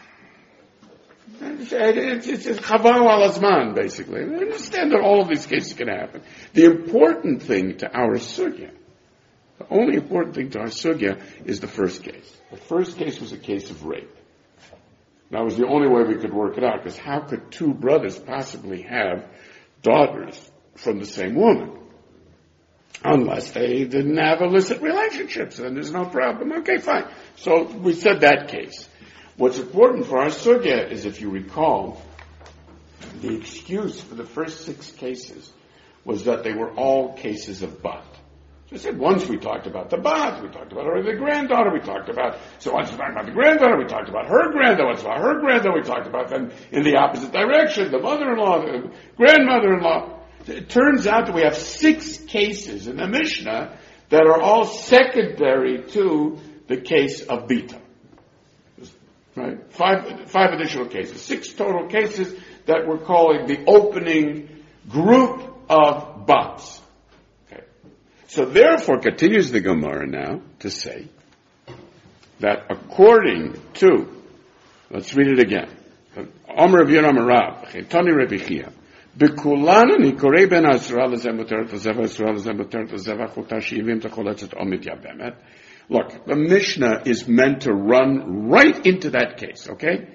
It's, it's, it's chaval al azman, basically. I understand that all of these cases can happen. The important thing to our sugya, the only important thing to our sugya is the first case. The first case was a case of rape. That was the only way we could work it out, because how could two brothers possibly have daughters from the same woman? Unless they didn't have illicit relationships, then there's no problem. Okay, fine. So we said that case. What's important for our sugya is, if you recall, the excuse for the first six cases was that they were all cases of bat. So I said, once we talked about the bat, we talked about her, the granddaughter, we talked about, so once we talked about the granddaughter, we talked about her granddaughter, once about her granddaughter, we talked about them in the opposite direction, the mother-in-law, the grandmother-in-law. It turns out that we have six cases in the Mishnah that are all secondary to the case of Bita. Right? Five, five additional cases. Six total cases that we're calling the opening group of bats. Okay. So therefore, continues the Gemara now to say that according to, let's read it again. Omer of Yeram Rav, Chetani Rebbe Chia, Bekulan nikorei ben Asra lezem muteret lezeva Asra lezem muteret lezeva chuta she'ivim techoletzet omid yabemet. Look, the Mishnah is meant to run right into that case, okay?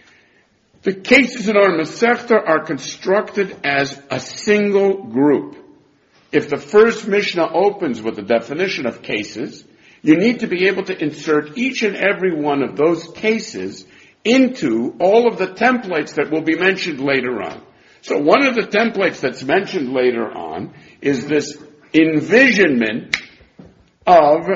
The cases in our Masechta are constructed as a single group. If the first Mishnah opens with the definition of cases, you need to be able to insert each and every one of those cases into all of the templates that will be mentioned later on. So one of the templates that's mentioned later on is this envisionment of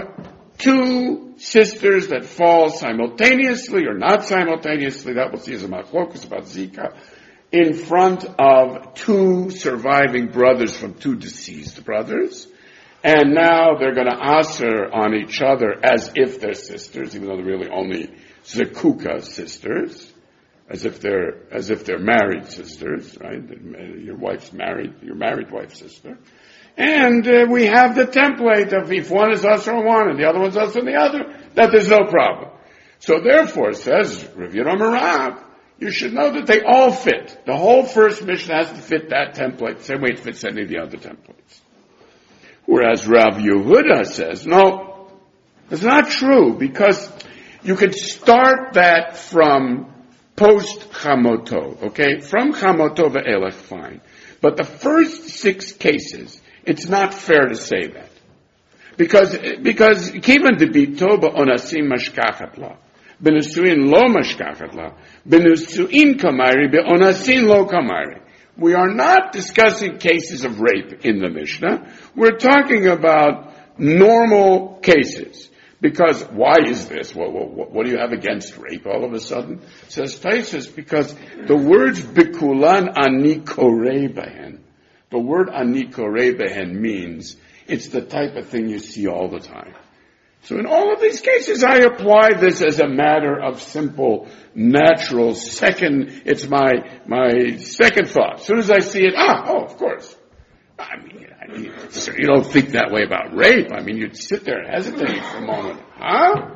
two sisters that fall simultaneously or not simultaneously, that we'll see as a machlokus about Zika, in front of two surviving brothers from two deceased brothers. And now they're going to aser on each other as if they're sisters, even though they're really only Zekuka sisters, as if they're, as if they're married sisters, right? Your wife's married, your married wife's sister. And uh, we have the template of if one is us on one and the other one's us on the other, that there's no problem. So therefore, says Rav Yeram Rav, you should know that they all fit. The whole first Mishnah has to fit that template, the same way it fits any of the other templates. Whereas Rav Yehuda says, no, it's not true, because you could start that from post Chamoto, okay? From Chamoto ve'elech, fine. But the first six cases, it's not fair to say that. Because, because, kivan debito ba'onasim mashkachat la, benusuin lo mashkachat la, benusuin kamari be'onasin lo kamari. We are not discussing cases of rape in the Mishnah. We're talking about normal cases. Because, why is this? What, what, what do you have against rape all of a sudden? Says Taisus, because the words bikulan ani korei behen, the word ani korei behen means it's the type of thing you see all the time. So in all of these cases, I apply this as a matter of simple, natural, second, it's my, my second thought. As soon as I see it, ah, oh, of course. I mean, I mean, you don't think that way about rape. I mean, you'd sit there and hesitate for a moment. Huh?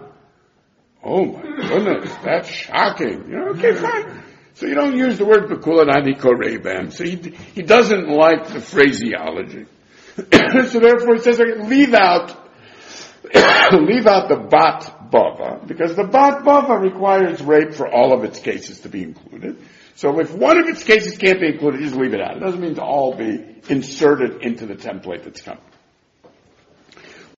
Oh my goodness, that's shocking. You know, okay, fine. So you don't use the word bekulanani korebam. So he, he doesn't like the phraseology. So therefore he says, leave out, leave out the bat bava, because the bat bava requires rape for all of its cases to be included. So if one of its cases can't be included, just leave it out. It doesn't mean to all be inserted into the template that's coming.